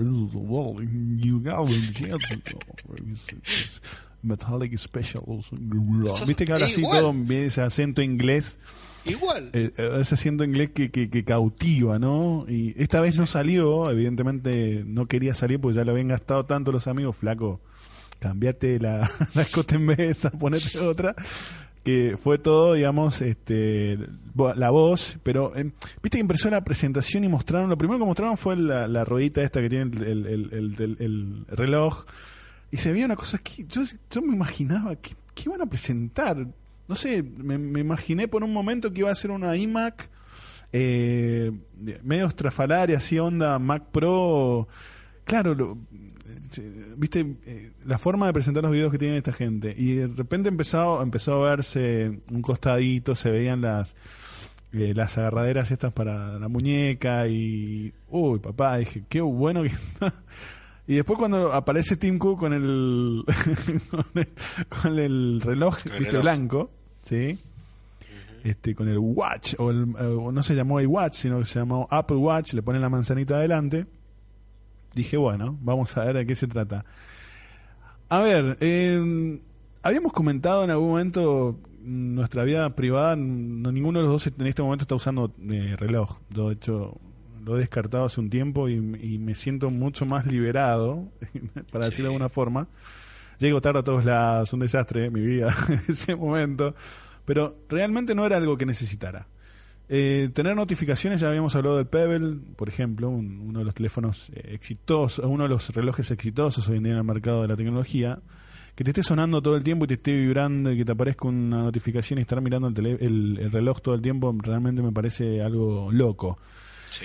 Metallic Special. Viste que habla así todo, ese acento inglés. Igual. Ese acento inglés que cautiva, ¿no? Y esta vez no salió, evidentemente no quería salir porque ya lo habían gastado tanto los amigos. Flaco, cambiate la Scott en vez, ponete otra. que fue todo, digamos, la voz, pero viste que empezó la presentación y mostraron, lo primero que mostraron fue la ruedita esta que tiene el reloj, y se veía una cosa que yo me imaginaba que iban a presentar, no sé, me imaginé por un momento que iba a ser una iMac medio estrafalaria, así onda Mac Pro, claro, viste la forma de presentar los videos que tiene esta gente, y de repente empezó a verse un costadito, se veían las agarraderas estas para la muñeca, y uy papá, dije qué bueno que está. Y después cuando aparece Tim Cook con el con el reloj, viste, blanco, ¿sí? Con el Watch, o no se llamó iWatch, sino que se llamó Apple Watch, le ponen la manzanita adelante. Dije, bueno, vamos a ver de qué se trata. A ver, habíamos comentado en algún momento nuestra vida privada, ninguno de los dos en este momento está usando reloj. De hecho, lo he descartado hace un tiempo y me siento mucho más liberado, para decirlo de alguna forma. Llego tarde a todos lados, un desastre mi vida en ese momento, pero realmente no era algo que necesitara. Tener notificaciones, ya habíamos hablado del Pebble, por ejemplo, uno de los teléfonos exitosos, uno de los relojes exitosos hoy en día en el mercado de la tecnología, que te esté sonando todo el tiempo y te esté vibrando y que te aparezca una notificación y estar mirando el reloj todo el tiempo, realmente me parece algo loco. Sí.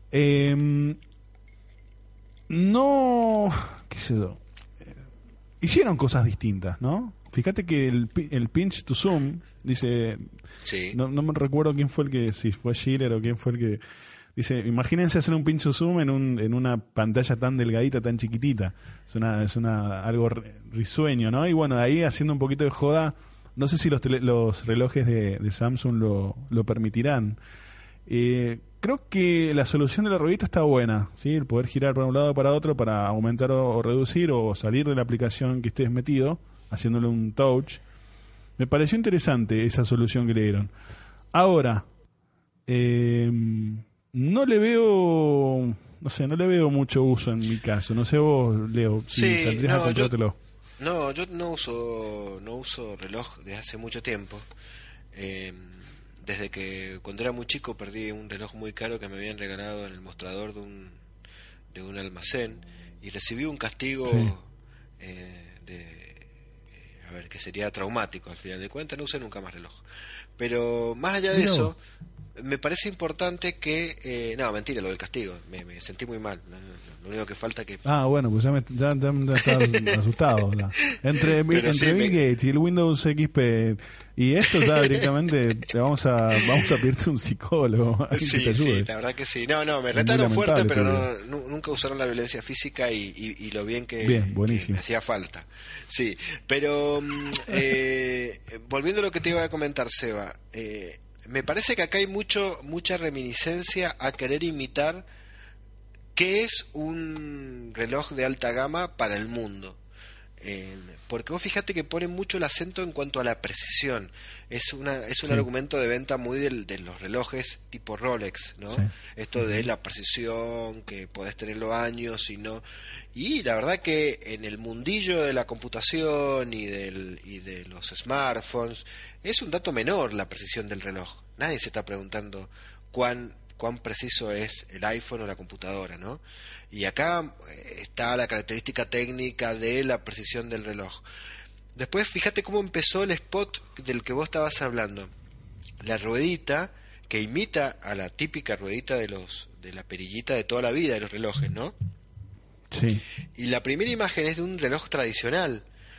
No, qué sé yo, hicieron cosas distintas, ¿no? Fíjate que el pinch to zoom dice, sí. no me recuerdo quién fue si fue Schiller o quién fue el que dice, imagínense hacer un pinch to zoom en una pantalla tan delgadita, tan chiquitita. Es algo risueño, ¿no? Y bueno, ahí haciendo un poquito de joda, no sé si los relojes de Samsung lo permitirán. Creo que la solución de la ruedita está buena, ¿sí? El poder girar para un lado o para otro para aumentar o reducir o salir de la aplicación que estés metido, haciéndole un touch. Me pareció interesante esa solución que le dieron. Ahora, no le veo mucho uso en mi caso. No sé vos, Leo, si saldrías a comprártelo. Yo no uso reloj desde hace mucho tiempo. Desde que cuando era muy chico perdí un reloj muy caro que me habían regalado en el mostrador de un almacén, y recibí un castigo que sería traumático al final de cuentas. No usé nunca más reloj, pero más allá de eso me parece importante que mentira lo del castigo, me sentí muy mal, lo único que falta que bueno, pues ya estás asustado ya. Entre Bill Gates y el Windows XP y esto ya directamente vamos a pedirte un psicólogo que te ayude. Sí, la verdad que sí. Me retaron fuerte, pero nunca usaron la violencia física y lo bien que me hacía falta. Sí, pero volviendo a lo que te iba a comentar, Seba, me parece que acá hay mucha reminiscencia a querer imitar qué es un reloj de alta gama para el mundo. Porque vos fíjate que ponen mucho el acento en cuanto a la precisión. Es un argumento de venta muy de los relojes tipo Rolex, ¿no? Sí. Esto de la precisión, que podés tenerlo años y no. Y la verdad que en el mundillo de la computación y de los smartphones es un dato menor la precisión del reloj. Nadie se está preguntando cuán preciso es el iPhone o la computadora, ¿no? Y acá está la característica técnica de la precisión del reloj. Después, fíjate cómo empezó el spot del que vos estabas hablando. La ruedita que imita a la típica ruedita de la perillita de toda la vida de los relojes, ¿no? Sí. Y la primera imagen es de un reloj tradicional.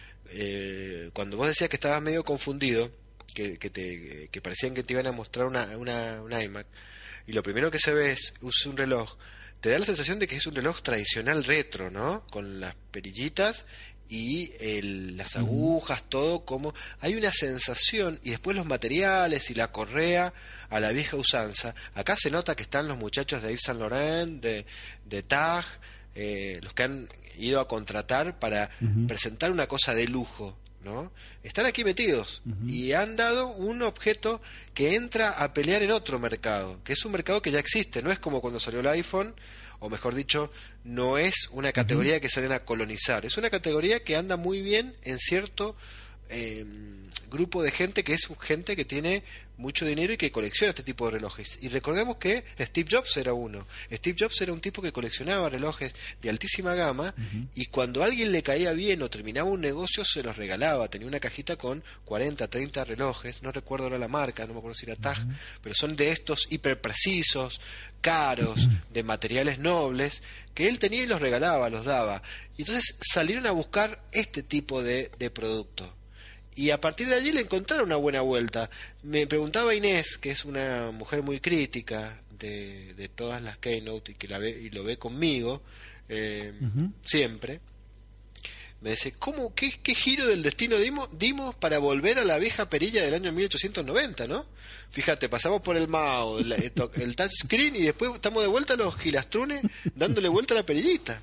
Cuando vos decías que estabas medio confundido, que parecían que te iban a mostrar una iMac, y lo primero que se ve es un reloj, te da la sensación de que es un reloj tradicional retro, ¿no? Con las perillitas y las agujas, todo como... Hay una sensación, y después los materiales y la correa a la vieja usanza. Acá se nota que están los muchachos de Yves Saint Laurent, de TAG, los que han ido a contratar para presentar una cosa de lujo, ¿no? Están aquí metidos y han dado un objeto que entra a pelear en otro mercado, que es un mercado que ya existe. No es como cuando salió el iPhone, o mejor dicho, no es una categoría que salen a colonizar. Es una categoría que anda muy bien en cierto grupo de gente que es gente que tiene mucho dinero y que colecciona este tipo de relojes. Y recordemos que Steve Jobs era uno. Steve Jobs era un tipo que coleccionaba relojes de altísima gama, y cuando a alguien le caía bien o terminaba un negocio se los regalaba. Tenía una cajita con 40, 30 relojes, no recuerdo ahora la marca, no me acuerdo si era TAG, pero son de estos hiper precisos, caros, de materiales nobles, que él tenía y los regalaba, los daba. Y entonces salieron a buscar este tipo de producto. Y a partir de allí le encontraron una buena vuelta. Me preguntaba Inés, que es una mujer muy crítica de todas las Keynote y que la ve y lo ve conmigo siempre. Me dice, qué giro del destino dimos para volver a la vieja perilla del año 1890, ¿no? Fíjate, pasamos por el Mao, el touchscreen, y después estamos de vuelta a los gilastrunes dándole vuelta a la perillita.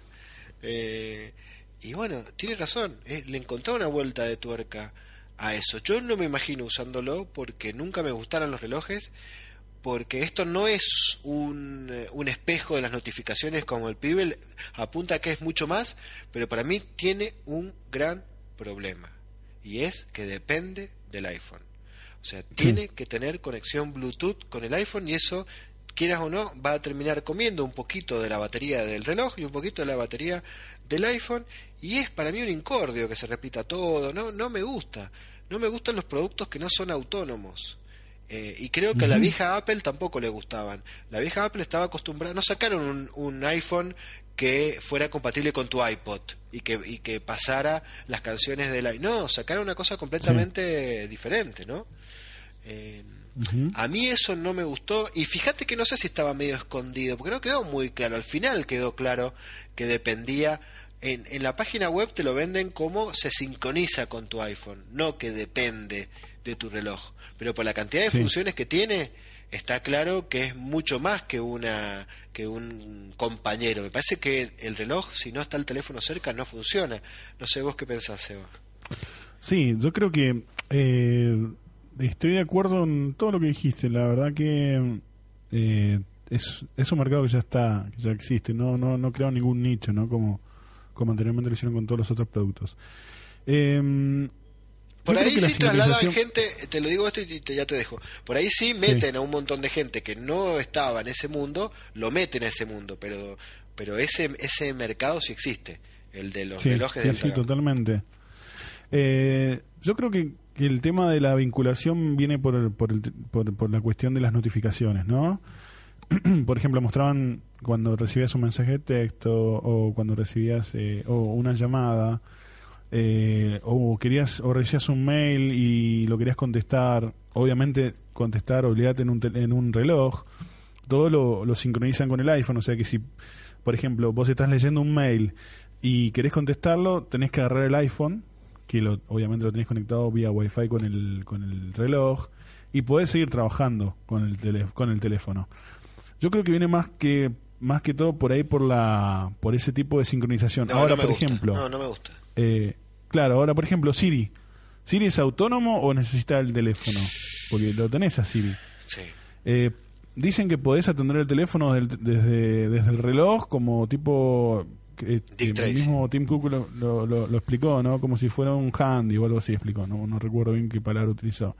Y bueno, tiene razón, le encontraba una vuelta de tuerca a eso. Yo no me imagino usándolo porque nunca me gustaron los relojes, porque esto no es un espejo de las notificaciones como el Pebble, apunta que es mucho más, pero para mí tiene un gran problema, y es que depende del iPhone. O sea, tiene que tener conexión Bluetooth con el iPhone, y eso, quieras o no, va a terminar comiendo un poquito de la batería del reloj y un poquito de la batería del iPhone, y es para mí un incordio que se repita todo. No me gusta. No me gustan los productos que no son autónomos. Y creo que a la vieja Apple tampoco le gustaban. La vieja Apple estaba acostumbrada, no sacaron un iPhone que fuera compatible con tu iPod y que pasara las canciones del iPod. No, sacaron una cosa completamente diferente, ¿no? A mí eso no me gustó, y fíjate que no sé si estaba medio escondido, porque no quedó muy claro. Al final quedó claro que dependía. En la página web te lo venden como se sincroniza con tu iPhone, no que depende de tu reloj. Pero por la cantidad de funciones que tiene, está claro que es mucho más que un compañero. Me parece que el reloj, si no está el teléfono cerca, no funciona. No sé vos qué pensás, Seba. Sí, yo creo que estoy de acuerdo en todo lo que dijiste. La verdad que es un mercado que ya está, que ya existe. No creo ningún nicho, ¿no? Como anteriormente lo hicieron con todos los otros productos. Por ahí sí trasladan gente, te lo digo esto y ya te dejo. Por ahí sí meten a un montón de gente que no estaba en ese mundo, lo meten a ese mundo, pero ese mercado sí existe, el de los relojes de alta gama. Sí, totalmente. Yo creo que el tema de la vinculación viene por la cuestión de las notificaciones, ¿no? Por ejemplo, mostraban cuando recibías un mensaje de texto, o cuando recibías una llamada, o recibías un mail y lo querías contestar. Obviamente contestar, olvídate en un reloj. Todo lo sincronizan con el iPhone. O sea que si, por ejemplo, vos estás leyendo un mail y querés contestarlo, tenés que agarrar el iPhone, que obviamente lo tenés conectado vía Wi-Fi con el reloj, y podés seguir trabajando con el teléfono. Yo creo que viene más que todo por ahí, por ese tipo de sincronización. Ahora, por ejemplo, no me gusta. Claro, ahora por ejemplo, ¿Siri es autónomo o necesita el teléfono? Porque lo tenés a Siri. Sí. Dicen que podés atender el teléfono desde el reloj, como tipo el mismo Tim Cook lo explicó, ¿no? Como si fuera un handy o algo así explicó. No recuerdo bien qué palabra utilizó.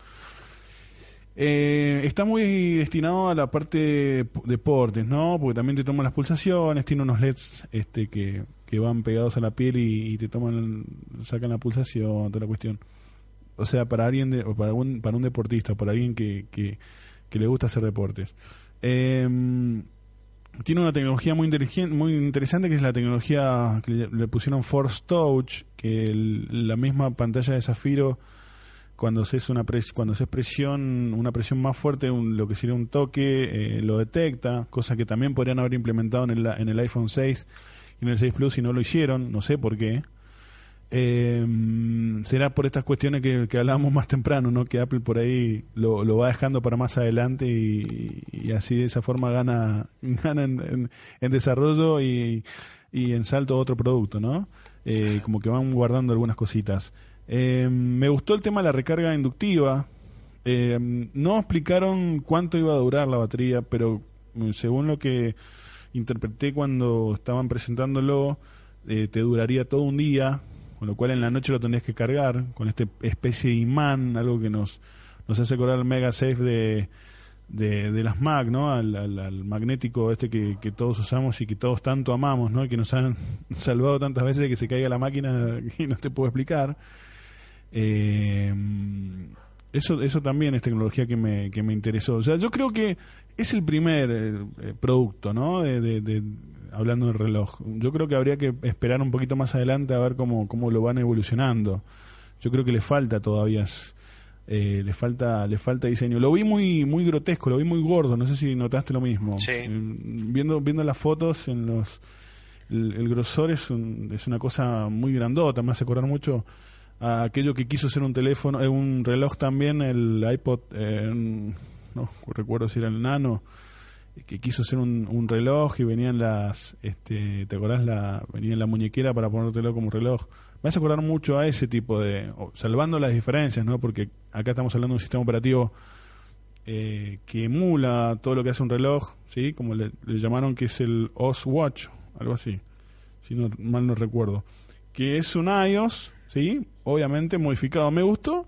Está muy destinado a la parte de deportes, ¿no? Porque también te toman las pulsaciones, tiene unos LEDs que van pegados a la piel y te sacan la pulsación, toda la cuestión. O sea, para alguien para un deportista, para alguien que le gusta hacer deportes. Tiene una tecnología muy interesante, que es la tecnología que le pusieron Force Touch, que la misma pantalla de zafiro, cuando se hace presión, una presión más fuerte, lo que sería un toque, lo detecta, cosa que también podrían haber implementado en el iPhone 6 y en el 6 Plus, y no lo hicieron, no sé por qué. Será por estas cuestiones que hablábamos más temprano, ¿no? Que Apple por ahí lo va dejando para más adelante, y así de esa forma gana en desarrollo y en salto otro producto, ¿no? Como que van guardando algunas cositas. Me gustó el tema de la recarga inductiva. No explicaron cuánto iba a durar la batería, pero según lo que interpreté cuando estaban presentándolo, te duraría todo un día. con lo cual en la noche lo tendrías que cargar con esta especie de imán, algo que nos hace acordar al MagSafe de las Mac, ¿no? Al magnético que todos usamos y que todos tanto amamos, ¿no? Y que nos han salvado tantas veces de que se caiga la máquina y no te puedo explicar. Eso también es tecnología que me interesó. O sea, yo creo que es el primer producto, ¿no? Hablando del reloj. Yo creo que habría que esperar un poquito más adelante a ver cómo lo van evolucionando. Yo creo que le falta todavía, le falta diseño. Lo vi muy grotesco, lo vi muy gordo. No sé si notaste lo mismo. Sí. Viendo las fotos, el grosor es una cosa muy grandota. Me hace acordar mucho a aquello que quiso ser un teléfono, un reloj también, el iPod, no recuerdo si era el Nano, que quiso ser un reloj y venían ¿te acordás? Venía la muñequera para ponértelo como reloj. Me hace acordar mucho a ese tipo salvando las diferencias, ¿no? Porque acá estamos hablando de un sistema operativo que emula todo lo que hace un reloj, ¿sí? Como le llamaron, que es el OS Watch, algo así, si mal no recuerdo, que es un iOS, ¿sí? Obviamente modificado. Me gustó.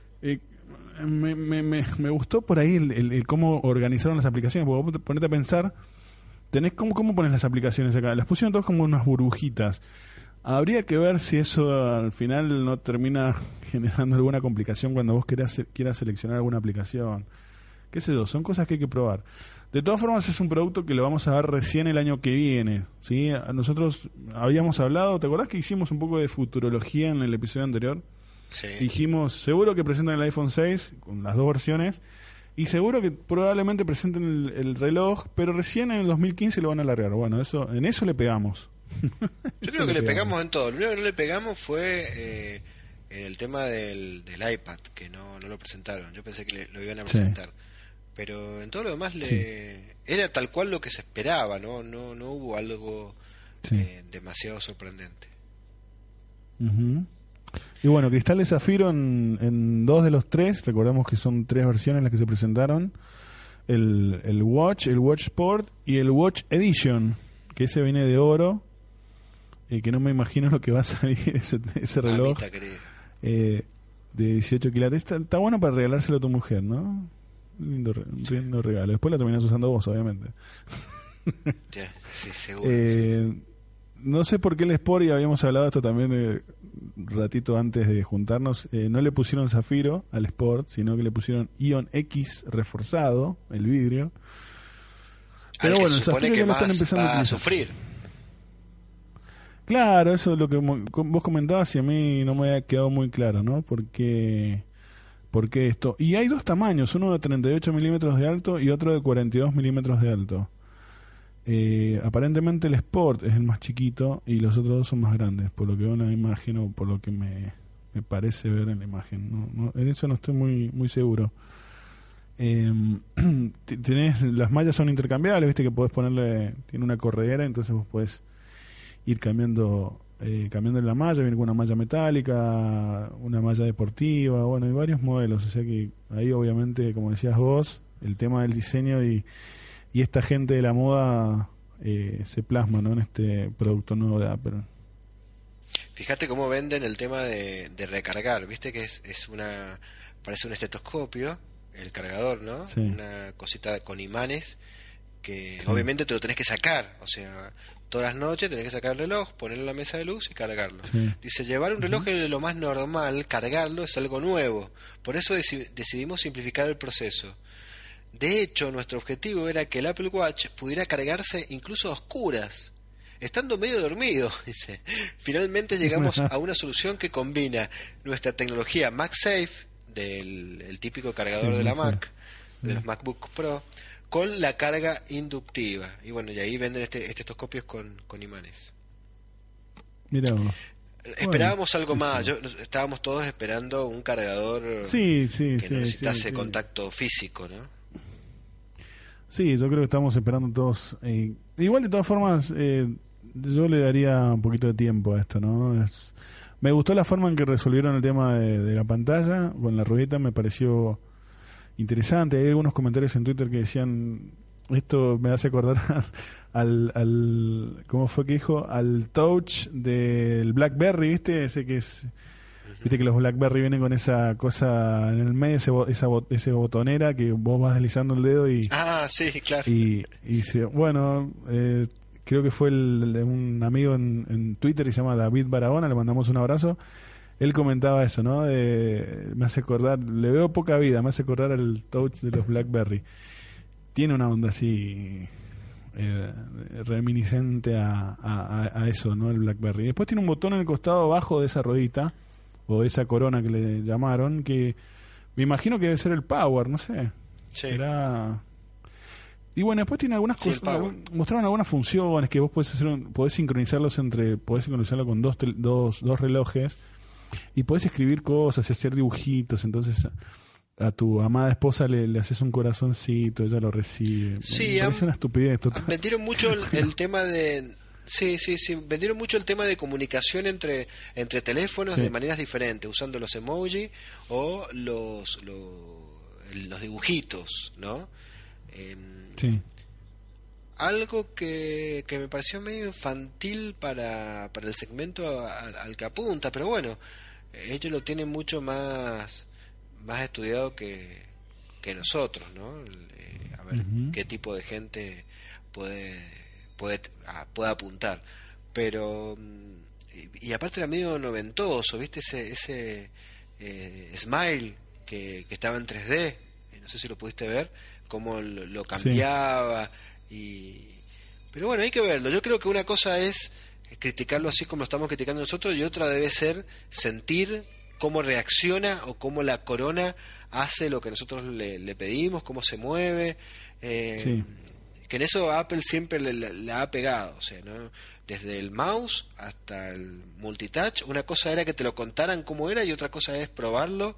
Me gustó por ahí el cómo organizaron las aplicaciones, porque vos ponete a pensar, ¿cómo pones las aplicaciones acá? Las pusieron todas como unas burbujitas. Habría que ver si eso al final no termina generando alguna complicación cuando vos quieras seleccionar alguna aplicación. Qué sé yo, son cosas que hay que probar. De todas formas, es un producto que lo vamos a ver recién el año que viene, ¿sí? Nosotros habíamos hablado, ¿te acordás que hicimos un poco de futurología en el episodio anterior? Sí. Dijimos, seguro que presentan el iPhone 6 con las dos versiones y seguro que probablemente presenten el reloj, pero recién en el 2015 lo van a alargar. Bueno, en eso le pegamos. Yo creo que le pegamos en todo. Lo único que no le pegamos fue en el tema del iPad, que no lo presentaron. Yo pensé que lo iban a presentar. Sí. Pero en todo lo demás era tal cual lo que se esperaba, no hubo algo demasiado sorprendente. Uh-huh. Y bueno, cristal de zafiro en 2 de los 3, recordemos que son 3 versiones las que se presentaron, el Watch, el Watch Sport y el Watch Edition, que ese viene de oro, que no me imagino lo que va a salir ese reloj de 18 quilates. Está bueno para regalárselo a tu mujer, ¿no? Lindo regalo. Después la terminás usando vos, obviamente. Ya, sí, seguro. Sí. No sé por qué el Sport, y habíamos hablado de esto también ratito antes de juntarnos, no le pusieron zafiro al Sport, sino que le pusieron Ion X reforzado, el vidrio. Pero bueno, el zafiro ya lo están empezando a sufrir. Claro, eso es lo que vos comentabas y a mí no me ha quedado muy claro, ¿no? ¿Por qué esto? Y hay 2 tamaños, uno de 38 milímetros de alto y otro de 42 milímetros de alto. Aparentemente el Sport es el más chiquito y los otros 2 son más grandes, por lo que veo en la imagen o por lo que me parece ver en la imagen. No, en eso no estoy muy seguro. Las mallas son intercambiables, viste que podés tiene una corredera, entonces vos podés ir cambiando la malla, viene con una malla metálica, una malla deportiva, bueno, hay varios modelos, o sea que ahí obviamente, como decías vos, el tema del diseño y esta gente de la moda se plasma, ¿no?, en este producto nuevo de Apple. Fíjate cómo venden el tema de recargar, viste que parece un estetoscopio, el cargador, ¿no? Sí. Una cosita con imanes que obviamente te lo tenés que sacar, o sea, todas las noches tenés que sacar el reloj, ponerlo en la mesa de luz y cargarlo. Sí. Dice, llevar un reloj es lo más normal, cargarlo es algo nuevo, por eso decidimos simplificar el proceso. De hecho, nuestro objetivo era que el Apple Watch pudiera cargarse incluso a oscuras, estando medio dormido, dice. Finalmente llegamos a una solución que combina nuestra tecnología MagSafe, el típico cargador de la Mac, de los MacBook Pro, con la carga inductiva. Y bueno, y ahí venden estetoscopios con imanes. Mirá vos. Esperábamos algo más. Estábamos todos esperando un cargador que no necesitase contacto físico, ¿no? Sí, yo creo que estamos esperando todos. Igual, de todas formas, yo le daría un poquito de tiempo a esto, ¿no? Me gustó la forma en que resolvieron el tema de la pantalla con la ruedita, me pareció interesante. Hay algunos comentarios en Twitter que decían esto me hace acordar al ¿cómo fue que dijo? Al touch del BlackBerry, ¿viste? Ese que es, viste que los BlackBerry vienen con esa cosa en el medio, ese botonera que vos vas deslizando el dedo y... Ah, sí, claro. Bueno, creo que fue un amigo en Twitter que se llama David Barahona, le mandamos un abrazo. Él comentaba eso, ¿no? Me hace acordar, le veo poca vida, me hace acordar al touch de los BlackBerry. Tiene una onda así reminiscente a eso, ¿no? El BlackBerry. Después tiene un botón en el costado abajo de esa ruedita, o esa corona que le llamaron, que me imagino que debe ser el power, no sé. Sí. Será... Y bueno, después tiene algunas cosas, mostraron algunas funciones que vos podés sincronizarlo con dos relojes y podés escribir cosas y hacer dibujitos. Entonces a tu amada esposa le haces un corazoncito, ella lo recibe. Sí, me parece una estupidez total. Vendieron mucho el tema de... Sí, vendieron mucho el tema de comunicación entre teléfonos de maneras diferentes, usando los emoji o los dibujitos, ¿no? Sí. Algo que me pareció medio infantil para el segmento al que apunta, pero bueno, ellos lo tienen mucho más estudiado que nosotros, ¿no? A ver qué tipo de gente puede apuntar, pero y aparte era medio noventoso, ¿viste? Ese Smile que estaba en 3D, no sé si lo pudiste ver, cómo lo cambiaba. Pero bueno, hay que verlo. Yo creo que una cosa es criticarlo así como lo estamos criticando nosotros, y otra debe ser sentir cómo reacciona o cómo la corona hace lo que nosotros le pedimos, cómo se mueve. Que en eso Apple siempre le ha pegado, o sea, ¿no? Desde el mouse hasta el multitouch, una cosa era que te lo contaran cómo era y otra cosa es probarlo,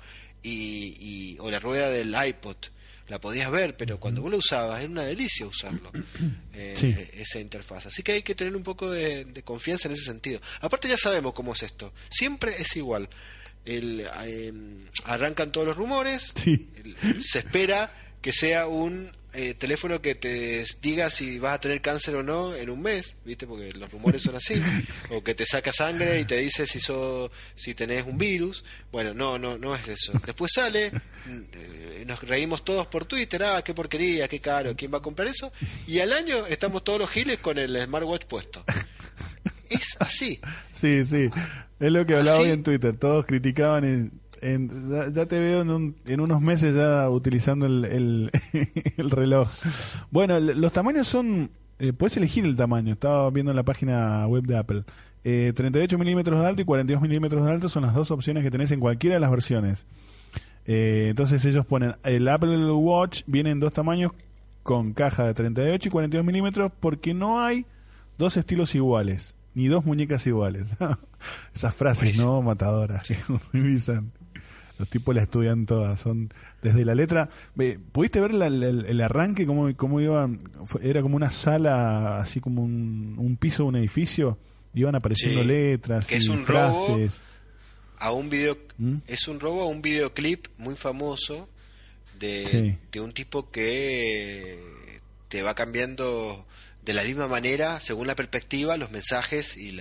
o la rueda del iPod la podías ver, pero cuando vos lo usabas era una delicia usarlo, esa interfaz. Así que hay que tener un poco de confianza en ese sentido. Aparte ya sabemos cómo es esto, siempre es igual. Arrancan todos los rumores, se espera que sea un teléfono que te diga si vas a tener cáncer o no en un mes, ¿viste? Porque los rumores son así, o que te saca sangre y te dice si tenés un virus. Bueno, no es eso. Después sale, nos reímos todos por Twitter, qué porquería, qué caro, ¿quién va a comprar eso? Y al año estamos todos los giles con el smartwatch puesto. Es así. Sí, es lo que hablaba hoy en Twitter, todos criticaban ya te veo en unos meses ya utilizando el reloj. Bueno, los tamaños son... puedes elegir el tamaño. Estaba viendo en la página web de Apple. 38 milímetros de alto y 42 milímetros de alto son las dos opciones que tenés en cualquiera de las versiones. Entonces ellos ponen... El Apple Watch viene en dos tamaños con caja de 38 y 42 milímetros porque no hay dos estilos iguales, ni dos muñecas iguales. Esas frases, ¿no? Matadoras. Los tipos la estudian todas, son desde la letra. ¿Pudiste ver el arranque? ¿Cómo iba? Era como una sala, así como un piso de un edificio. Iban apareciendo letras que y es un frases. Es un robo a un videoclip muy famoso de un tipo que te va cambiando de la misma manera, según la perspectiva, los mensajes y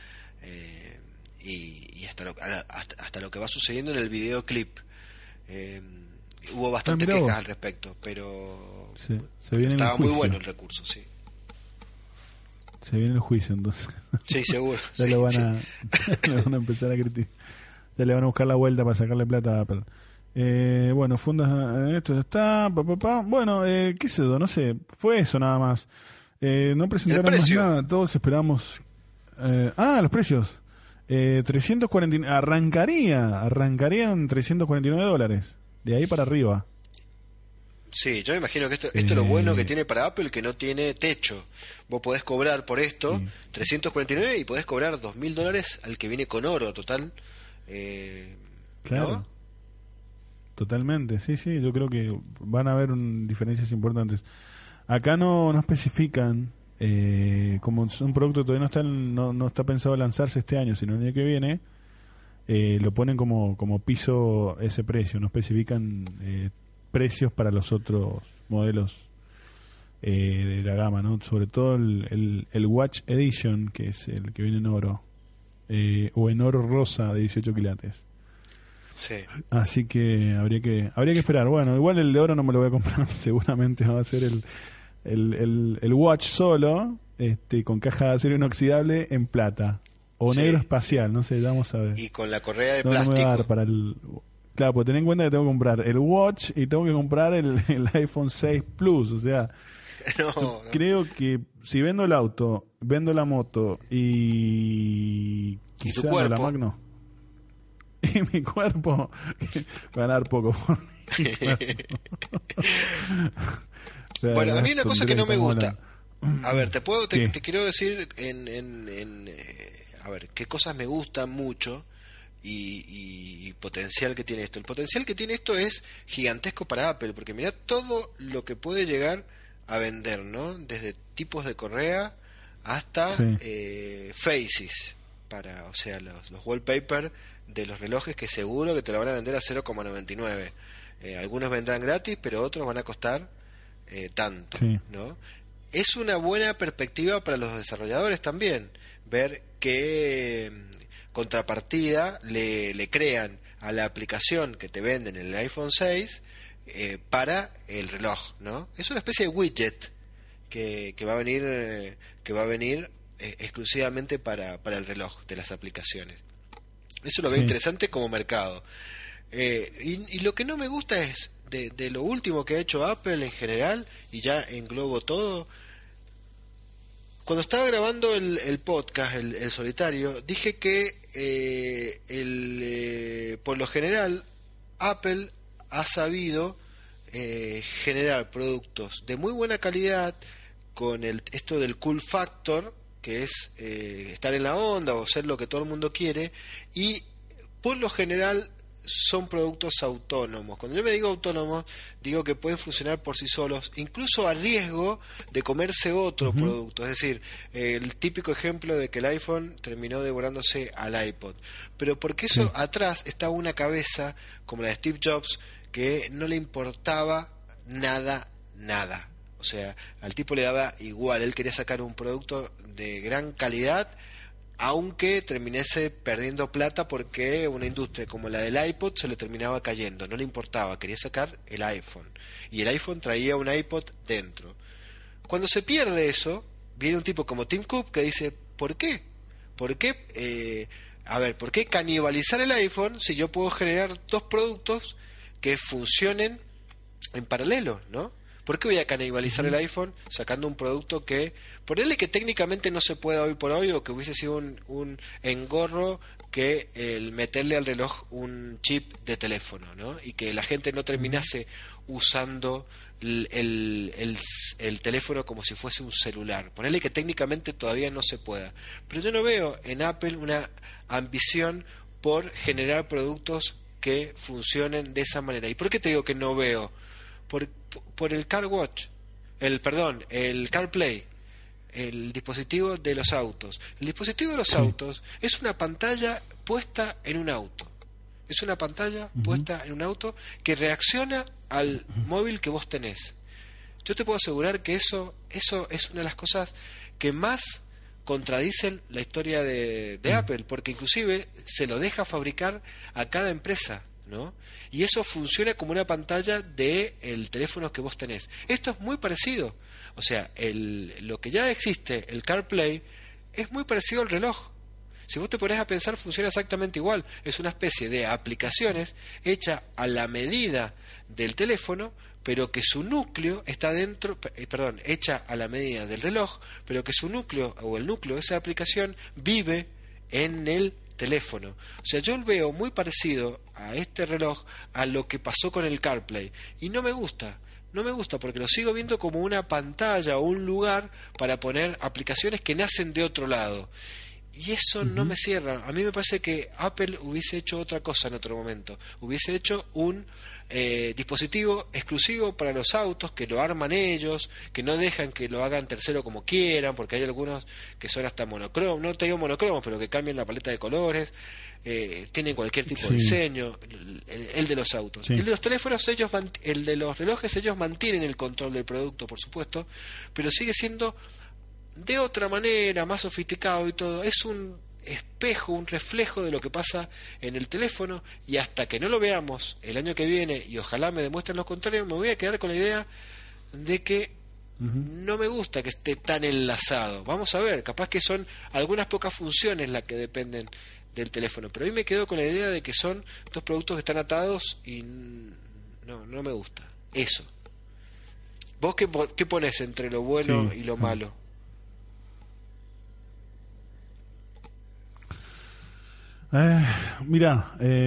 hasta lo que va sucediendo en el videoclip. Hubo bastante quejas al respecto, pero estaba muy bueno el recurso, sí. Se viene el juicio, entonces. Sí, seguro. Ya le van a empezar a criticar. Ya le van a buscar la vuelta para sacarle plata a Apple. Bueno, fundas, esto ya está. Bueno, qué sé yo, no sé. Fue eso nada más. No presentaron más nada. Todos esperamos. Los precios. 349 arrancarían $349 de ahí para arriba. Sí, yo me imagino que esto es lo bueno que tiene para Apple, que no tiene techo. Vos podés cobrar por esto 349 y podés cobrar $2.000 al que viene con oro total. Claro, ¿no? Totalmente, sí, yo creo que van a haber diferencias importantes. Acá no especifican, como es un producto que todavía no está pensado lanzarse este año, sino el año que viene, lo ponen como piso ese precio, no especifican precios para los otros modelos de la gama, ¿no? Sobre todo el Watch Edition, que es el que viene en oro, o en oro rosa de 18 quilates. Sí. Así que habría que esperar. Bueno, igual el de oro no me lo voy a comprar, seguramente va a ser el Watch solo, con caja de acero inoxidable en plata o negro espacial, no sé, vamos a ver. Y con la correa de no, plástico. No me va a dar para el... Claro, pues ten en cuenta que tengo que comprar el Watch y tengo que comprar el iPhone 6 Plus, o sea, no. Creo que si vendo el auto, vendo la moto y quizá no la Mac, no. Y mi cuerpo va a ganar poco por mi cuerpo. Bueno, a mí una cosa que no me gusta. Hablando. A ver, te quiero decir a ver, qué cosas me gustan mucho y potencial que tiene esto. El potencial que tiene esto es gigantesco para Apple, porque mirá todo lo que puede llegar a vender, ¿no? Desde tipos de correa hasta faces, o sea, los wallpaper de los relojes, que seguro que te lo van a vender a 0,99. Algunos vendrán gratis, pero otros van a costar tanto, ¿no? Es una buena perspectiva para los desarrolladores también, ver qué contrapartida le crean a la aplicación que te venden en el iPhone 6 para el reloj, ¿no? Es una especie de widget que va a venir exclusivamente para el reloj de las aplicaciones. Eso lo veo interesante como mercado. Y lo que no me gusta es de lo último que ha hecho Apple en general, y ya englobo todo. Cuando estaba grabando el podcast, el solitario, dije que por lo general Apple ha sabido generar productos de muy buena calidad con esto del cool factor, que es estar en la onda o ser lo que todo el mundo quiere, y por lo general son productos autónomos. Cuando yo me digo autónomos, digo que pueden funcionar por sí solos, incluso a riesgo de comerse otro producto. Es decir, el típico ejemplo de que el iPhone terminó devorándose al iPod. Pero porque eso atrás estaba una cabeza como la de Steve Jobs, que no le importaba nada. O sea, al tipo le daba igual. Él quería sacar un producto de gran calidad, aunque terminase perdiendo plata porque una industria como la del iPod se le terminaba cayendo. No le importaba, quería sacar el iPhone. Y el iPhone traía un iPod dentro. Cuando se pierde eso, viene un tipo como Tim Cook que dice, ¿por qué? ¿Por qué canibalizar el iPhone si yo puedo generar dos productos que funcionen en paralelo, ¿no? ¿Por qué voy a canibalizar el iPhone sacando un producto que, ponele que técnicamente no se pueda hoy por hoy, o que hubiese sido un engorro que el meterle al reloj un chip de teléfono, ¿no? Y que la gente no terminase usando el teléfono como si fuese un celular. Ponele que técnicamente todavía no se pueda. Pero yo no veo en Apple una ambición por generar productos que funcionen de esa manera. ¿Y por qué te digo que no veo? Por el CarWatch, el CarPlay, el dispositivo de los autos. El dispositivo de los autos es una pantalla puesta en un auto. Es una pantalla puesta en un auto que reacciona al móvil que vos tenés. Yo te puedo asegurar que eso es una de las cosas que más contradicen la historia de Apple, porque inclusive se lo deja fabricar a cada empresa, ¿no? Y eso funciona como una pantalla del teléfono que vos tenés. Esto es muy parecido. O sea, lo que ya existe, el CarPlay, es muy parecido al reloj. Si vos te pones a pensar, funciona exactamente igual. Es una especie de aplicaciones hecha a la medida del teléfono, pero que su núcleo está dentro, hecha a la medida del reloj, pero que su núcleo, o el núcleo de esa aplicación, vive en el teléfono. O sea, yo veo muy parecido a este reloj a lo que pasó con el CarPlay, y no me gusta porque lo sigo viendo como una pantalla o un lugar para poner aplicaciones que nacen de otro lado, y eso no me cierra. A mí me parece que Apple hubiese hecho otra cosa en otro momento, hubiese hecho un dispositivo exclusivo para los autos, que lo arman ellos, que no dejan que lo hagan tercero como quieran, porque hay algunos que son hasta monocromos, no te digo monocromos, pero que cambian la paleta de colores, tienen cualquier tipo de diseño, el de los autos. El de los teléfonos, el de los relojes, ellos mantienen el control del producto, por supuesto, pero sigue siendo de otra manera, más sofisticado y todo. Es un espejo, un reflejo de lo que pasa en el teléfono, y hasta que no lo veamos el año que viene, y ojalá me demuestren lo contrario, me voy a quedar con la idea de que no me gusta que esté tan enlazado. Vamos a ver, capaz que son algunas pocas funciones las que dependen del teléfono, pero hoy me quedo con la idea de que son dos productos que están atados y no me gusta eso. ¿Vos qué pones entre lo bueno y lo malo? Mira,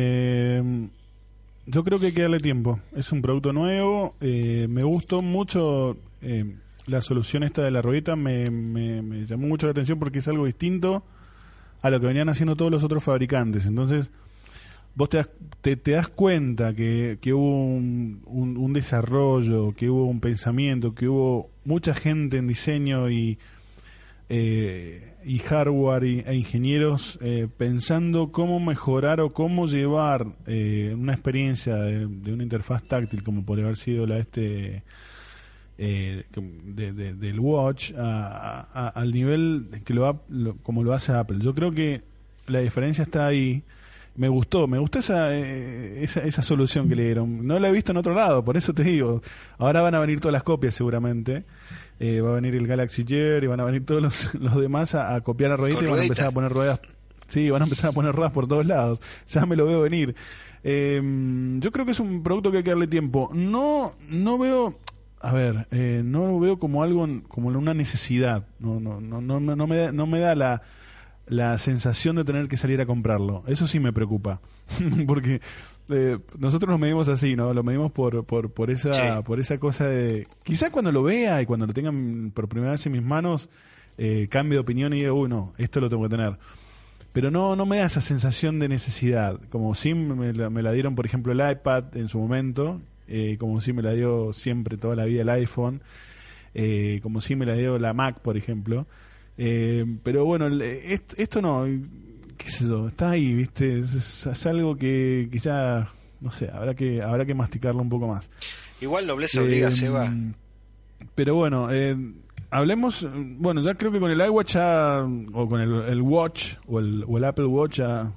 yo creo que hay que darle tiempo. Es un producto nuevo. Me gustó mucho la solución esta de la ruedita. Me llamó mucho la atención porque es algo distinto a lo que venían haciendo todos los otros fabricantes. Entonces, vos te das cuenta que hubo un desarrollo, que hubo un pensamiento, que hubo mucha gente en diseño y hardware e ingenieros pensando cómo mejorar o cómo llevar una experiencia de una interfaz táctil como podría haber sido la del Watch al nivel que como lo hace Apple. Yo creo que la diferencia está ahí. Me gustó esa solución que le dieron. No la he visto en otro lado, por eso te digo. Ahora van a venir todas las copias seguramente. Va a venir el Galaxy Gear y van a venir todos los demás a copiar la ruedita y van a empezar a poner ruedas. Sí, van a empezar a poner ruedas por todos lados. Ya me lo veo venir. Yo creo que es un producto que hay que darle tiempo. No veo, no lo veo como algo, como una necesidad. No me da la sensación de tener que salir a comprarlo. Eso sí me preocupa. Porque nosotros nos medimos así, ¿no? Lo medimos por esa cosa de... Quizás cuando lo vea y cuando lo tengan por primera vez en mis manos, cambie de opinión y digo, no, esto lo tengo que tener. Pero no me da esa sensación de necesidad. Como si me la dieron, por ejemplo, el iPad en su momento, como si me la dio siempre toda la vida el iPhone, como si me la dio la Mac, por ejemplo. Pero bueno, esto no, qué sé yo, está ahí, ¿viste? Es algo que ya, no sé, habrá que masticarlo un poco más. Igual nobleza obliga, Seba. Pero bueno, hablemos, bueno, ya creo que con el iWatch ya, o con el Watch o el Apple Watch ya...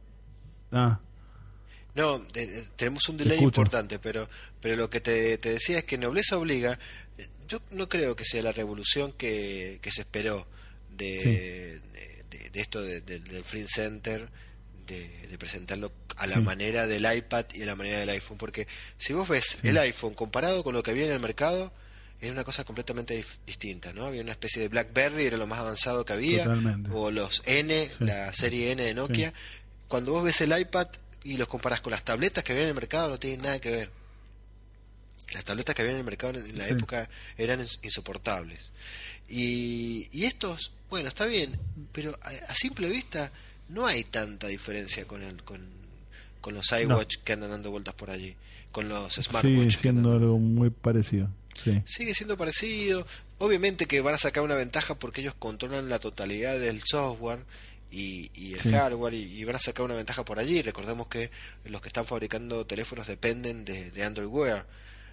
No, tenemos un delay importante, pero lo que te decía es que nobleza obliga. Yo no creo que sea la revolución que se esperó de esto del Flynn Center, de presentarlo a la manera del iPad y a la manera del iPhone, porque si vos ves el iPhone comparado con lo que había en el mercado, era una cosa completamente distinta, ¿no? Había una especie de BlackBerry, era lo más avanzado que había. Totalmente. O los N, la serie N de Nokia. Cuando vos ves el iPad y los comparás con las tabletas que había en el mercado, no tienen nada que ver. Las tabletas que había en el mercado en la época eran insoportables. Y estos, bueno, está bien, pero a simple vista no hay tanta diferencia con los iWatch que andan dando vueltas por allí, con los smartwatch. Sigue siendo algo muy parecido. Sí. Sigue siendo parecido. Obviamente que van a sacar una ventaja porque ellos controlan la totalidad del software y el hardware y van a sacar una ventaja por allí. Recordemos que los que están fabricando teléfonos dependen de Android Wear.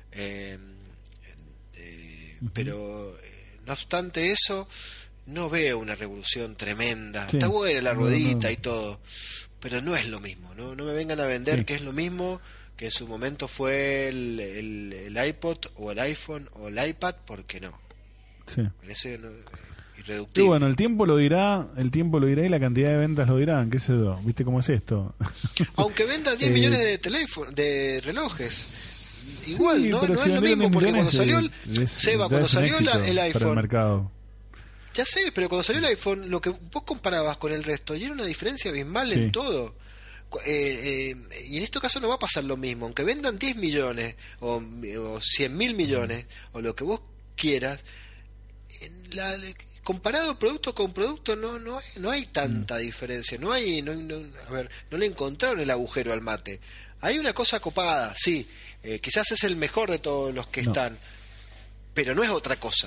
Pero no obstante eso, no veo una revolución tremenda. Está buena la ruedita y todo, pero no es lo mismo. No me vengan a vender que es lo mismo que en su momento fue el iPod o el iPhone o el iPad, porque no. En eso irreductible. Y bueno, el tiempo lo dirá y la cantidad de ventas lo dirán, qué sé yo. ¿Viste cómo es esto? Aunque vendan 10 millones de relojes. Igual, ¿no? No es lo mismo, porque cuando salió cuando salió el iPhone, el mercado. Ya sé, pero cuando salió el iPhone, lo que vos comparabas con el resto, y era una diferencia abismal en todo. Y en este caso no va a pasar lo mismo, aunque vendan 10 millones o 100.000 millones o lo que vos quieras, comparado producto con producto no hay tanta diferencia, no le encontraron el agujero al mate. Hay una cosa copada, sí, quizás es el mejor de todos los que están, pero no es otra cosa.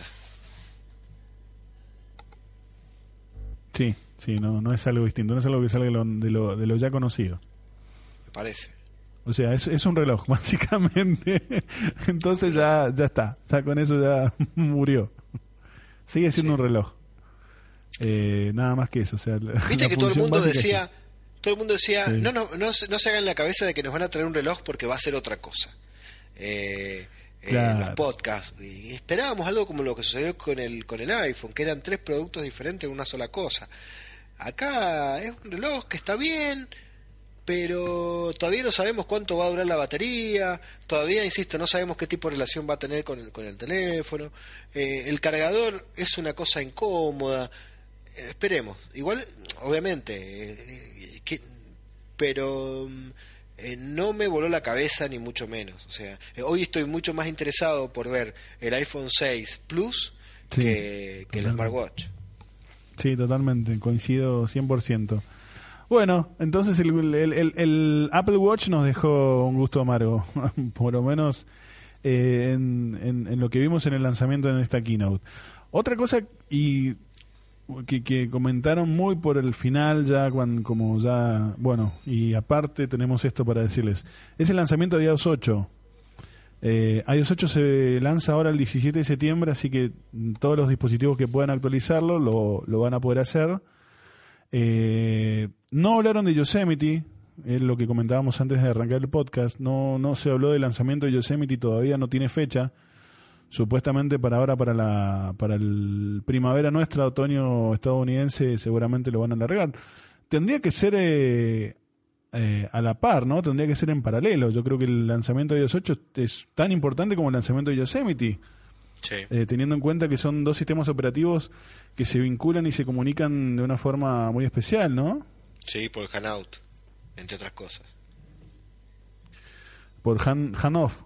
Sí, no es algo distinto, no es algo que salga de lo ya conocido. Me parece. O sea, es un reloj, básicamente. Entonces ya está, ya con eso ya murió. Sigue siendo un reloj. Nada más que eso. O sea, viste que todo el mundo decía, sí. no se hagan la cabeza de que nos van a traer un reloj porque va a ser otra cosa. Claro. Los podcasts, y esperábamos algo como lo que sucedió con el iPhone, que eran 3 productos diferentes en una sola cosa. Acá es un reloj que está bien, pero todavía no sabemos cuánto va a durar la batería, todavía, insisto, no sabemos qué tipo de relación va a tener con el teléfono, el cargador es una cosa incómoda, esperemos, igual, obviamente, pero no me voló la cabeza ni mucho menos. O sea, hoy estoy mucho más interesado por ver el iPhone 6 Plus que el smartwatch. Sí, totalmente, coincido 100%. Bueno, entonces el Apple Watch nos dejó un gusto amargo, por lo menos en lo que vimos en el lanzamiento en esta keynote. Otra cosa que comentaron muy por el final y aparte tenemos esto para decirles, es el lanzamiento de iOS 8. iOS 8 se lanza ahora el 17 de septiembre, así que todos los dispositivos que puedan actualizarlo lo van a poder hacer. No hablaron de Yosemite, es lo que comentábamos antes de arrancar el podcast. No se habló del lanzamiento de Yosemite, todavía no tiene fecha. Supuestamente para el primavera nuestra, otoño estadounidense, seguramente lo van a alargar. Tendría que ser a la par, ¿no? Tendría que ser en paralelo. Yo creo que el lanzamiento de iOS 8 es tan importante como el lanzamiento de Yosemite. Sí. Teniendo en cuenta que son 2 sistemas operativos que se vinculan y se comunican de una forma muy especial, ¿no? Sí, por Hanout, entre otras cosas. Por Hanoff.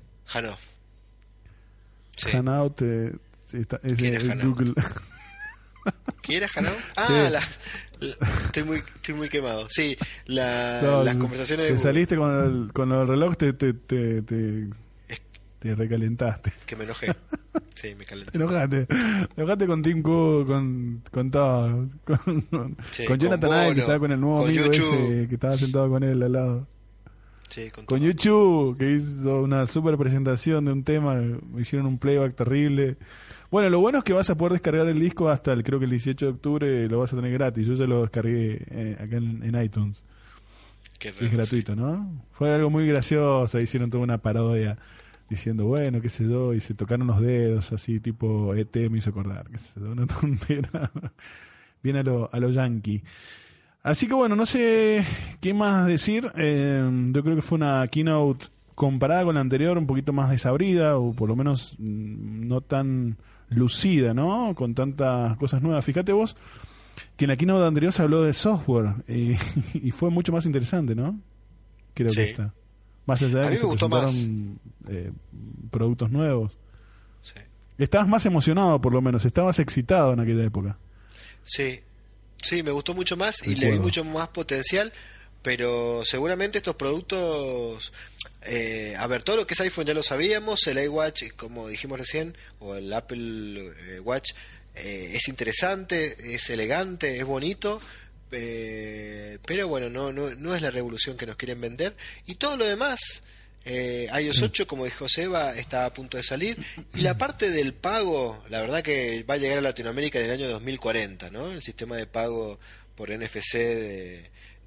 Sí. Hanout ¿Quién era Hanout? Google. ¿Quién era Hanout? Sí. Estoy muy quemado. Sí, las conversaciones de te Google. saliste con el reloj, te recalentaste. Que me enojé. Sí, me calenté. Te enojaste con Tim Cook, con todo. Con Jonathan Ive, que estaba con el nuevo amigo ese que estaba sentado con él al lado. Sí, con YouTube, que hizo una super presentación de un tema, me hicieron un playback terrible. Bueno, lo bueno es que vas a poder descargar el disco hasta creo que el 18 de octubre lo vas a tener gratis. Yo ya lo descargué acá en iTunes. Qué raro, es gratuito, sí. ¿No? Fue algo muy gracioso, hicieron toda una parodia diciendo, bueno, qué sé yo, y se tocaron los dedos, así tipo ET me hizo acordar, qué sé yo, una tontera. Bien a lo yankee. Así que bueno, no sé qué más decir. Yo creo que fue una keynote comparada con la anterior un poquito más desabrida, o por lo menos no tan lucida, ¿no? Con tantas cosas nuevas. Fíjate vos que en la keynote anterior se habló de software y fue mucho más interesante, ¿no? Creo que está. Más allá de que se presentaron productos nuevos. Sí. Estabas más emocionado, por lo menos. Estabas excitado en aquella época. Sí, me gustó mucho más y le vi mucho más potencial, pero seguramente estos productos, todo lo que es iPhone ya lo sabíamos, el iWatch, como dijimos recién, o el Apple Watch, es interesante, es elegante, es bonito, pero bueno, no es la revolución que nos quieren vender, y todo lo demás, iOS 8, como dijo Seba, está a punto de salir, y la parte del pago, la verdad que va a llegar a Latinoamérica en el año 2040, ¿no? El sistema de pago por NFC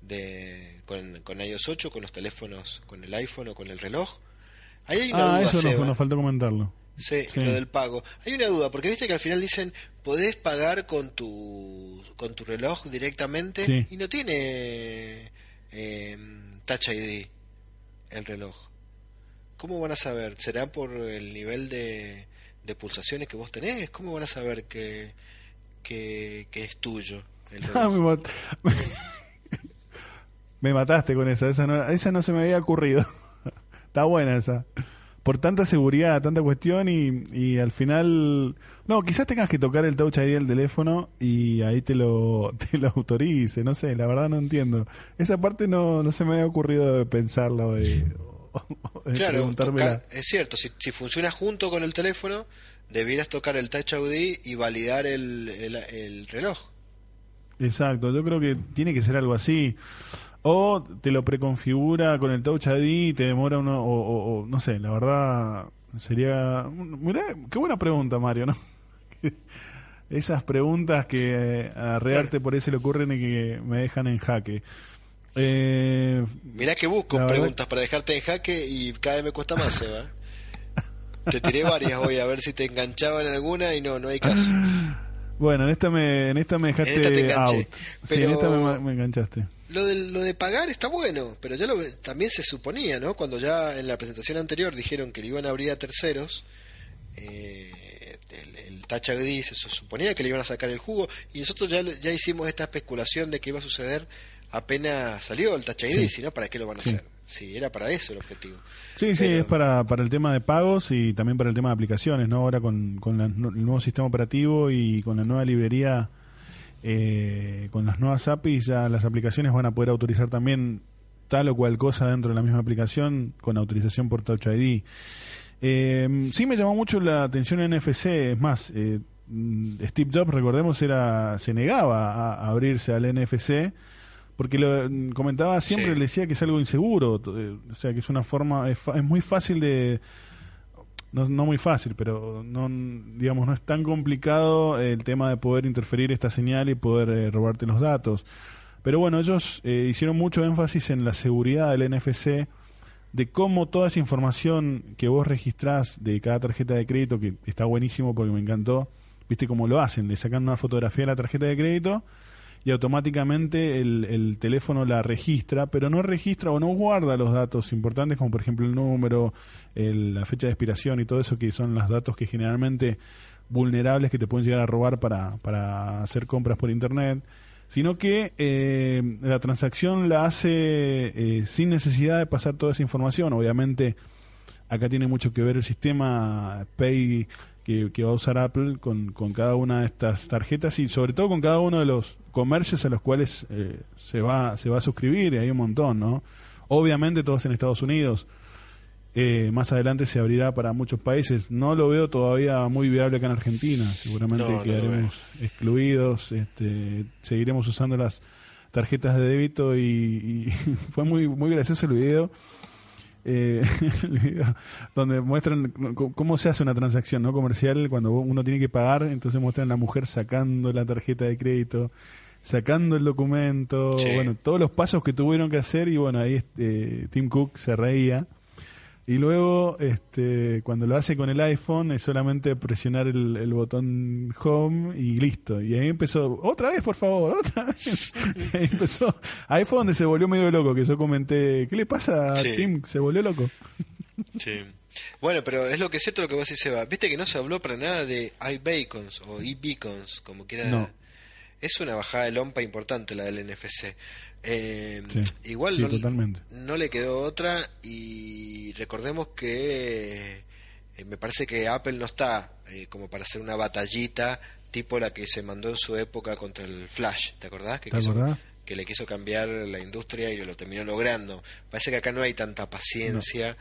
con iOS 8, con los teléfonos, con el iPhone o con el reloj. Ahí hay una duda, eso Seba. nos falta comentarlo. Sí, lo del pago. Hay una duda, porque viste que al final dicen, podés pagar con tu reloj directamente, y no tiene Touch ID el reloj. ¿Cómo van a saber? ¿Será por el nivel de pulsaciones que vos tenés? ¿Cómo van a saber que es tuyo el reloj? Me mataste con esa no se me había ocurrido. Está buena esa. por tanta seguridad, tanta cuestión y al final... No, quizás tengas que tocar el Touch ID del teléfono y ahí te lo autorice, no sé, la verdad no entiendo. Esa parte no se me había ocurrido de pensarlo, de claro, es cierto, si funciona junto con el teléfono, debieras tocar el Touch ID y validar el reloj. Exacto, yo creo que tiene que ser algo así. O te lo preconfigura con el Touch ID y te demora o no sé, la verdad sería... Mirá, qué buena pregunta, Mario, ¿no? Esas preguntas que a Rearte por ahí se le ocurren y que me dejan en jaque. Mirá que busco preguntas para dejarte en jaque y cada vez me cuesta más, Seba. Te tiré varias hoy a ver si te enganchaban en alguna y no hay caso. Bueno, en esta me dejaste out. Pero sí, en esta me enganchaste. Lo de pagar está bueno, pero ya también se suponía, ¿no? Cuando ya en la presentación anterior dijeron que le iban a abrir a terceros, el Touch ID se suponía que le iban a sacar el jugo, y nosotros ya hicimos esta especulación de que iba a suceder apenas salió el Touch ID, si no, ¿para qué lo van a hacer? Sí, era para eso el objetivo. Sí, es para el tema de pagos y también para el tema de aplicaciones, ¿no? Ahora con el nuevo sistema operativo y con la nueva librería, con las nuevas APIs, ya las aplicaciones van a poder autorizar también tal o cual cosa dentro de la misma aplicación con autorización por Touch ID. Sí me llamó mucho la atención el NFC, es más, Steve Jobs, recordemos, se negaba a abrirse al NFC porque lo comentaba siempre, le decía que es algo inseguro, o sea que es una forma, es muy fácil de... No muy fácil, pero no es tan complicado el tema de poder interferir esta señal y poder robarte los datos. Pero bueno, ellos hicieron mucho énfasis en la seguridad del NFC, de cómo toda esa información que vos registrás de cada tarjeta de crédito, que está buenísimo porque me encantó, viste cómo lo hacen, le sacan una fotografía a la tarjeta de crédito y automáticamente el teléfono la registra, pero no registra o no guarda los datos importantes, como por ejemplo el número, la fecha de expiración y todo eso, que son los datos que generalmente vulnerables que te pueden llegar a robar para hacer compras por internet, sino que la transacción la hace sin necesidad de pasar toda esa información. Obviamente acá tiene mucho que ver el sistema Pay que va a usar Apple con cada una de estas tarjetas y sobre todo con cada uno de los comercios a los cuales se va a suscribir, y hay un montón, ¿no? Obviamente todos en Estados Unidos. Más adelante se abrirá para muchos países. No lo veo todavía muy viable acá en Argentina. Seguramente quedaremos excluidos. Seguiremos usando las tarjetas de débito y fue muy muy gracioso el video. El video donde muestran cómo se hace una transacción no comercial cuando uno tiene que pagar. Entonces muestran a la mujer sacando la tarjeta de crédito, sacando el documento, bueno, todos los pasos que tuvieron que hacer. Y bueno, ahí Tim Cook se reía. Y luego, cuando lo hace con el iPhone, es solamente presionar el botón Home y listo. Y ahí empezó, otra vez, por favor, otra vez. Ahí empezó. Ahí fue donde se volvió medio loco, que yo comenté, ¿qué le pasa a Tim? Se volvió loco. Sí. Bueno, pero es lo que es cierto lo que vos decís, Seba. Viste que no se habló para nada de iBeacons o eBeacons, como quiera. No. Es una bajada de lompa importante la del NFC. Igual no le quedó otra, y recordemos que me parece que Apple no está como para hacer una batallita tipo la que se mandó en su época contra el Flash, ¿te acordás? Que le quiso cambiar la industria y lo terminó logrando. Parece que acá no hay tanta paciencia,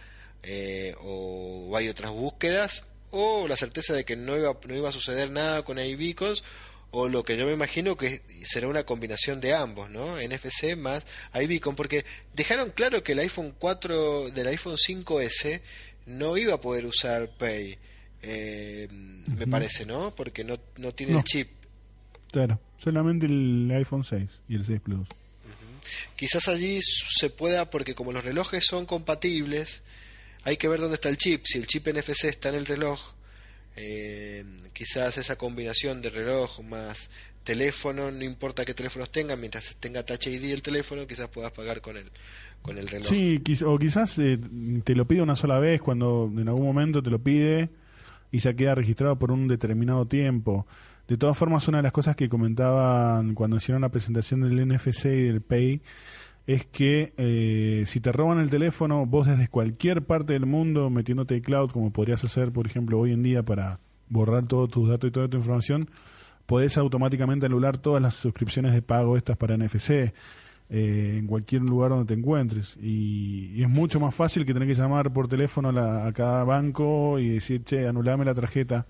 o hay otras búsquedas, o la certeza de que no iba a suceder nada con iBeacons, o lo que yo me imagino que será una combinación de ambos, ¿no? NFC más iBeacon, porque dejaron claro que el iPhone 4 del iPhone 5S no iba a poder usar Pay, me parece, ¿no? Porque no tiene el chip. Claro, solamente el iPhone 6 y el 6 Plus. Quizás allí se pueda, porque como los relojes son compatibles, hay que ver dónde está el chip. Si el chip NFC está en el reloj, quizás esa combinación de reloj más teléfono, no importa qué teléfonos tengan, mientras tenga Touch ID el teléfono, quizás puedas pagar con el reloj. Sí, o quizás te lo pide una sola vez, cuando en algún momento te lo pide y ya queda registrado por un determinado tiempo. De todas formas, una de las cosas que comentaban cuando hicieron la presentación del NFC y del Pay es que si te roban el teléfono, vos desde cualquier parte del mundo, metiéndote iCloud, como podrías hacer, por ejemplo, hoy en día para borrar todos tus datos y toda tu información, podés automáticamente anular todas las suscripciones de pago estas para NFC en cualquier lugar donde te encuentres. Y es mucho más fácil que tener que llamar por teléfono a cada banco y decir, che, anulame la tarjeta.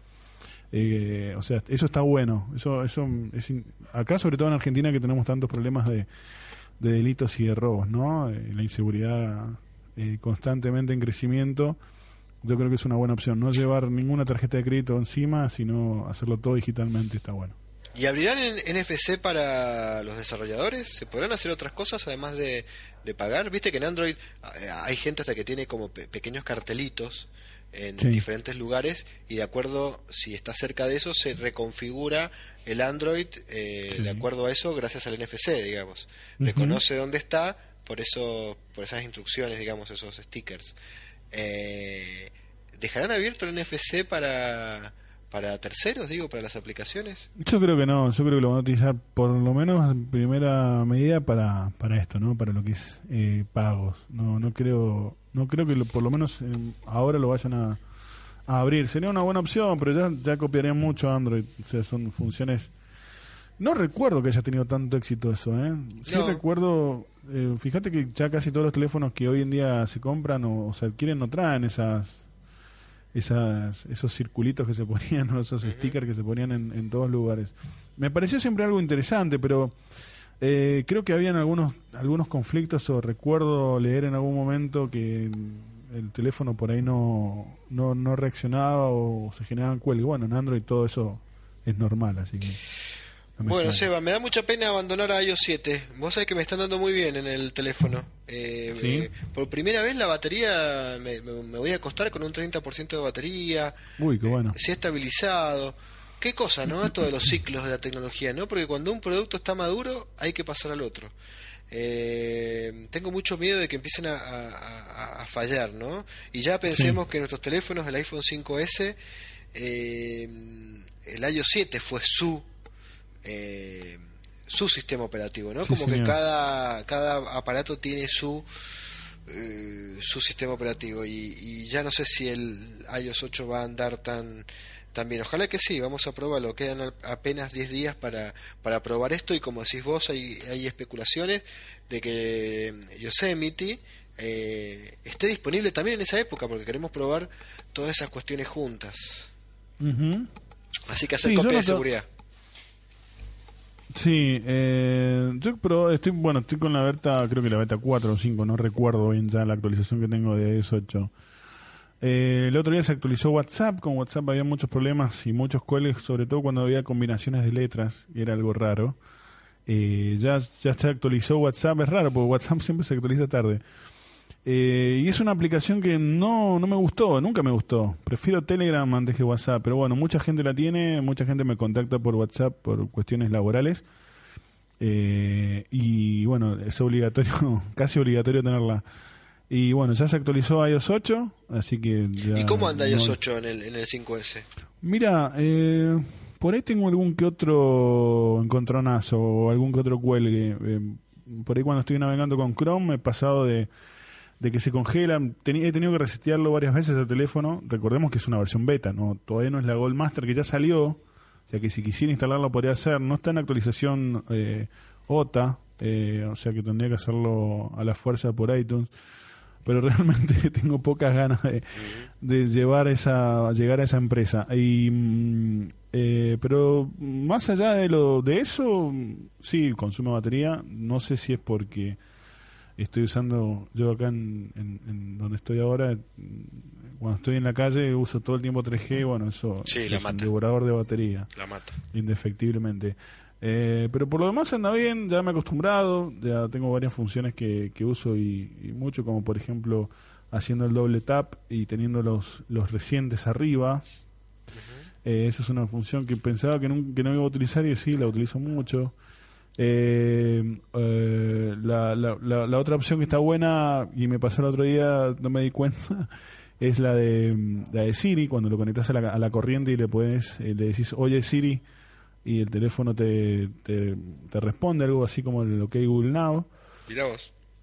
O sea, eso está bueno. Eso acá, sobre todo en Argentina, que tenemos tantos problemas de delitos y de robos, ¿no? La inseguridad constantemente en crecimiento. Yo creo que es una buena opción. No llevar ninguna tarjeta de crédito encima, sino hacerlo todo digitalmente, está bueno. ¿Y abrirán en NFC para los desarrolladores? ¿Se podrán hacer otras cosas además de pagar? Viste que en Android hay gente hasta que tiene como pequeños cartelitos en diferentes lugares, y de acuerdo, si está cerca de eso, se reconfigura el Android de acuerdo a eso, gracias al NFC, digamos. Reconoce dónde está, por esas instrucciones, digamos, esos stickers. ¿Dejarán abierto el NFC para terceros, digo, para las aplicaciones? Yo creo que no, yo creo que lo van a utilizar por lo menos en primera medida para esto, ¿no? Para lo que es pagos. No creo que por lo menos ahora lo vayan a abrir. Sería una buena opción, pero ya copiarían mucho a Android. O sea, son funciones. No recuerdo que haya tenido tanto éxito eso, ¿eh? Sí recuerdo. Fíjate que ya casi todos los teléfonos que hoy en día se compran o se adquieren no traen esos circulitos que se ponían, o esos stickers que se ponían en todos lugares. Me pareció siempre algo interesante, pero creo que habían algunos conflictos, o recuerdo leer en algún momento que el teléfono por ahí no reaccionaba o se generaban cuelgues. Bueno, en Android todo eso es normal, así que... Bueno, Seba, me da mucha pena abandonar a iOS 7. Vos sabés que me están dando muy bien en el teléfono. ¿Sí? Por primera vez la batería me voy a acostar con un 30% de batería. Uy, qué bueno. Se ha estabilizado. Qué cosa, ¿no? Esto de los ciclos de la tecnología, ¿no? Porque cuando un producto está maduro, hay que pasar al otro. Tengo mucho miedo de que empiecen a fallar, ¿no? Y ya pensemos que nuestros teléfonos, el iPhone 5S, el iOS 7 fue su sistema operativo, ¿no? Sí, como señor. que cada aparato tiene su sistema operativo, y ya no sé si el iOS 8 va a andar tan bien. Ojalá que sí, vamos a probarlo. Quedan apenas 10 días para probar esto, y como decís vos, hay especulaciones de que Yosemite esté disponible también en esa época, porque queremos probar todas esas cuestiones juntas. Así que hacer copia de seguridad. Sí, yo estoy con la beta, creo que la beta 4 o 5, no recuerdo bien ya la actualización que tengo de iOS 8. El otro día se actualizó WhatsApp. Con WhatsApp había muchos problemas y muchos cuelgues, sobre todo cuando había combinaciones de letras, y era algo raro. Ya se actualizó WhatsApp, es raro porque WhatsApp siempre se actualiza tarde. Y es una aplicación que no me gustó, nunca me gustó. Prefiero Telegram antes que WhatsApp, pero bueno, mucha gente la tiene, mucha gente me contacta por WhatsApp por cuestiones laborales. Y bueno, es obligatorio, casi obligatorio tenerla. Y bueno, ya se actualizó iOS 8, así que... Ya, ¿y cómo anda iOS 8 en el 5S? Mira, por ahí tengo algún que otro encontronazo o algún que otro cuelgue. Por ahí cuando estoy navegando con Chrome me he pasado de que se congela. He tenido que resetearlo varias veces el teléfono. Recordemos que es una versión beta, no, todavía no es la Gold Master, que ya salió. O sea que si quisiera instalarlo podría hacer. No está en actualización OTA, o sea que tendría que hacerlo a la fuerza por iTunes. Pero realmente tengo pocas ganas de llegar a esa empresa. Pero más allá de eso, sí, consume batería. No sé si es porque estoy usando, yo acá en donde estoy ahora, cuando estoy en la calle uso todo el tiempo 3G. Bueno, eso es un devorador de batería. La mata. Indefectiblemente. Pero por lo demás anda bien, ya me he acostumbrado, ya tengo varias funciones que uso y mucho, como por ejemplo haciendo el doble tap y teniendo los recientes arriba. Esa es una función que pensaba que no iba a utilizar, y sí, la utilizo mucho. La otra opción que está buena y me pasó el otro día, no me di cuenta, es la de Siri. Cuando lo conectas a la corriente y le decís, oye Siri, y el teléfono te responde algo así como el OK Google Now. Mirá vos.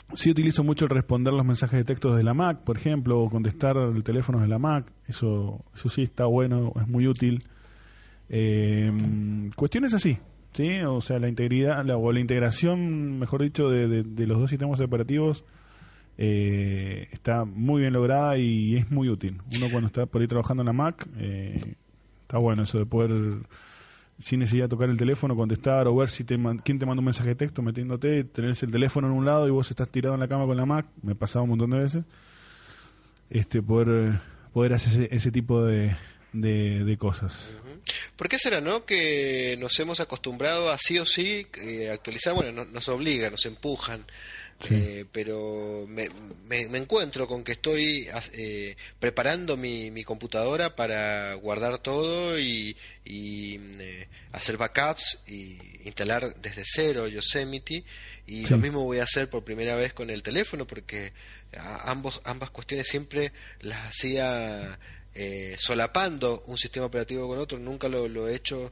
Sí utilizo mucho el responder los mensajes de texto desde la Mac, por ejemplo, o contestar el teléfono desde la Mac. Eso sí está bueno, es muy útil. Cuestiones así, ¿sí? O sea, la integridad o la integración, mejor dicho, de los dos sistemas operativos está muy bien lograda y es muy útil. Uno cuando está por ahí trabajando en la Mac, está bueno eso de poder, sin necesidad de tocar el teléfono, contestar o ver si quién te manda un mensaje de texto metiéndote, tenés el teléfono en un lado y vos estás tirado en la cama con la Mac. Me ha pasado un montón de veces. Poder hacer ese tipo de cosas. ¿Por qué será, no? Que nos hemos acostumbrado a sí o sí actualizar. Bueno, nos obligan, nos empujan. Sí. Pero me encuentro con que estoy preparando mi computadora para guardar todo y hacer backups y instalar desde cero Yosemite, y lo mismo voy a hacer por primera vez con el teléfono, porque ambas cuestiones siempre las hacía solapando un sistema operativo con otro. Nunca lo he hecho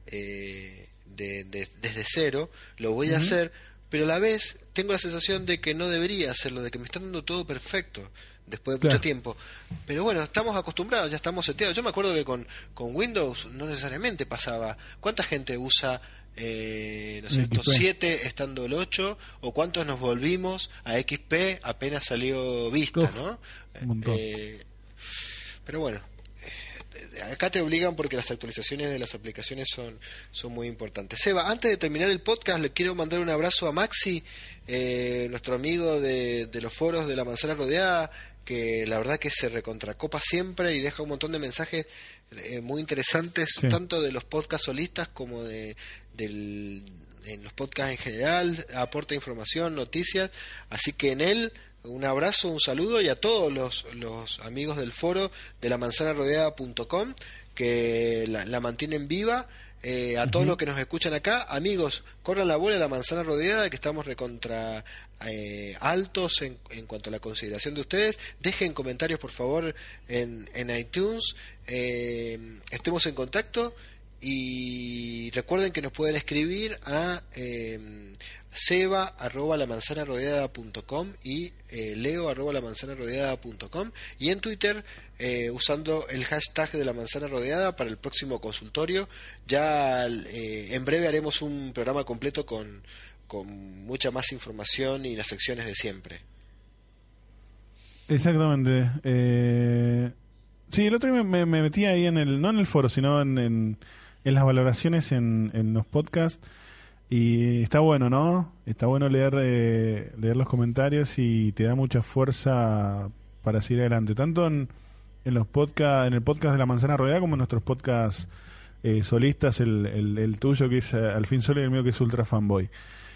desde cero. Lo voy a hacer, pero a la vez tengo la sensación de que no debería hacerlo, de que me están dando todo perfecto después de mucho tiempo. Pero bueno, estamos acostumbrados, ya estamos seteados. Yo me acuerdo que con Windows no necesariamente pasaba. ¿Cuánta gente usa 7 estando el 8? ¿O cuántos nos volvimos a XP apenas salió Vista? ¿No? Un montón. Pero bueno, acá te obligan porque las actualizaciones de las aplicaciones son muy importantes. Seba, antes de terminar el podcast, le quiero mandar un abrazo a Maxi, nuestro amigo de los foros de La Manzana Rodeada, que la verdad que se recontracopa siempre y deja un montón de mensajes muy interesantes, tanto de los podcasts solistas como en los podcasts en general. Aporta información, noticias, así que en él un abrazo, un saludo, y a todos los amigos del foro de lamanzanarodeada.com que la mantienen viva. A todos los que nos escuchan acá, amigos, corran la bola a La Manzana Rodeada, que estamos recontra altos en cuanto a la consideración de ustedes. Dejen comentarios, por favor, en iTunes. Estemos en contacto, y recuerden que nos pueden escribir a seba@lamanzanarodeada.com y leo@lamanzanarodeada.com, y en Twitter usando el hashtag de La Manzana Rodeada para el próximo consultorio. Ya en breve haremos un programa completo con mucha más información y las secciones de siempre. Exactamente. Sí, el otro día me metí ahí no en el foro, sino en las valoraciones en los podcasts. Y está bueno, ¿no? Está bueno leer los comentarios, y te da mucha fuerza para seguir adelante. Tanto en los podcasts, en el podcast de La Manzana Rodeada, como en nuestros podcasts solistas, el tuyo que es Al fin Solo, y el mío que es Ultra Fanboy.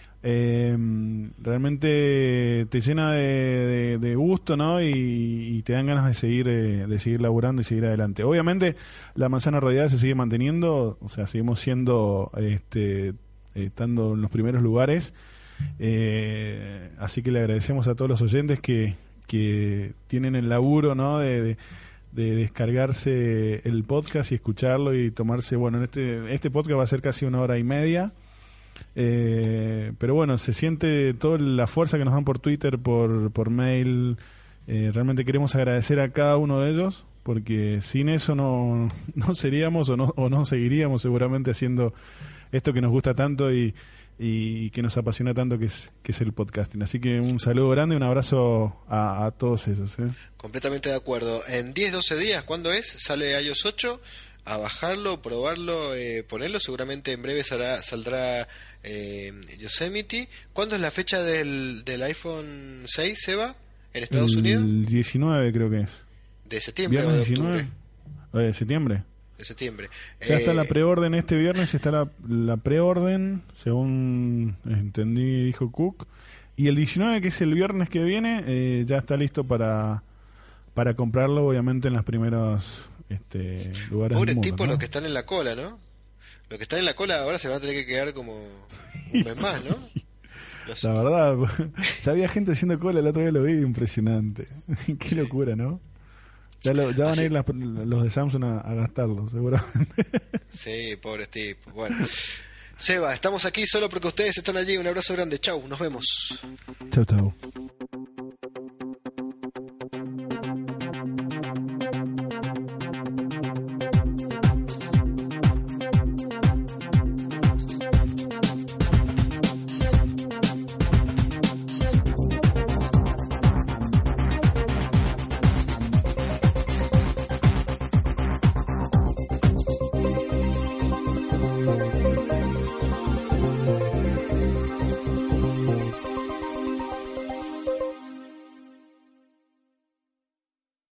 Realmente te llena de gusto, ¿no? Y te dan ganas de seguir laburando y seguir adelante. Obviamente La Manzana Rodeada se sigue manteniendo, o sea, seguimos siendo estando en los primeros lugares, así que le agradecemos a todos los oyentes que tienen el laburo, ¿no? de descargarse el podcast y escucharlo y tomarse, bueno, este podcast va a ser casi 1 hora y media, pero bueno, se siente toda la fuerza que nos dan por Twitter, por mail. Realmente queremos agradecer a cada uno de ellos, porque sin eso no seríamos o no seguiríamos seguramente haciendo esto que nos gusta tanto y que nos apasiona tanto, que es el podcasting. Así que un saludo grande y un abrazo a todos ellos. Completamente de acuerdo. En 10-12 días, ¿cuándo es? Sale iOS 8, a bajarlo, probarlo, ponerlo. Seguramente en breve saldrá Yosemite. ¿Cuándo es la fecha del iPhone 6, Seba, en Estados Unidos? El 19 creo que es. ¿De septiembre o de octubre? ¿De septiembre? De septiembre. Ya está la preorden este viernes, está la preorden, según entendí, dijo Cook. Y el 19, que es el viernes que viene, ya está listo para comprarlo, obviamente en los primeros lugares Pobre del mundo, tipo, ¿no? Los que están en la cola, ¿no? Los que están en la cola ahora se van a tener que quedar como un mes más, ¿no? La verdad, ya había gente haciendo cola, el otro día lo vi, impresionante. Qué locura, ¿no? Ya van a ir los de Samsung a gastarlo, seguramente. Sí, pobres tipos. Bueno, Seba, estamos aquí solo porque ustedes están allí. Un abrazo grande. Chau, nos vemos. Chau.